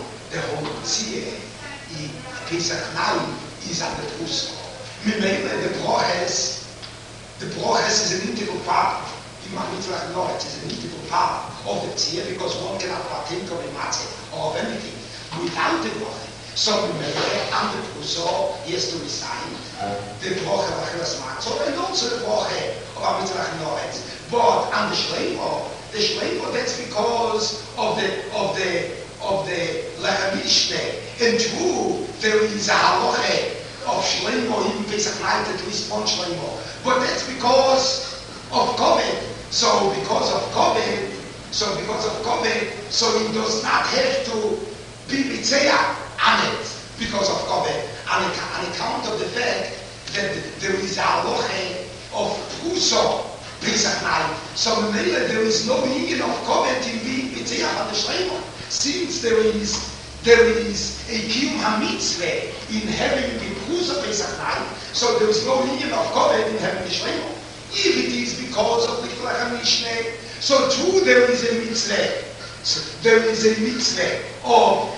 Pesach Nai, is on the Pusa. Memele, the Broches is an integral part. It is an integral part of the Tzia because one cannot partake of a matzah or of anything without the Broche. So Memele, on the Pusa, he has to recite the Broche of Achilas Matzah and also the Broche of Amitzvah Noretz. But on the Shleimo, that's because of the Lechem Mishneh. And true, there is a halacha of Shleimo, even Pesach night, at least one Shleimo. But that's because of Kovet. So because of Kovet, so he does not have to be Mitzvah on it because of Kovet. On account of the fact that there is a halacha of Puso, Pesach night. So there is no union of Kovet in being Mitzvah on the Shleimo. Since there is a Kiyum HaMitzvah in having the Pusa Pesach night, so there is no union of Kovet in having the Shleimo. If it is because of the Lechem Mishneh, so too there is a mitzvah. So there is a mitzvah of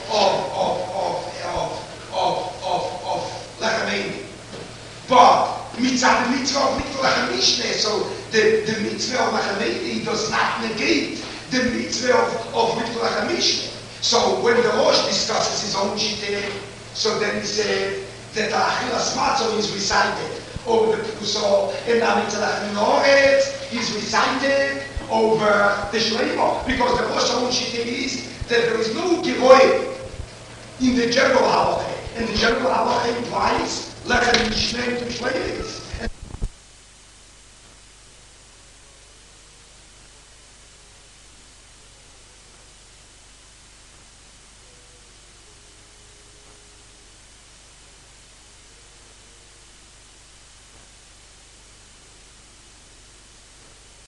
Lechem. But mitzvah of Lechem Mishneh, so the mitzvah of Lechem does not negate the mitzvah of Lechem Mishneh. So when the Rosh discusses his own Shiteh, so then he said that Achilas Matzah is recited over the Puso, and Amitzvah Noretz is recited over the Shleimo, because the Rosh own Shiteh is that there is no Givoy in the general halacha, and the general halacha implies Lechem Mishneh to Shleimo.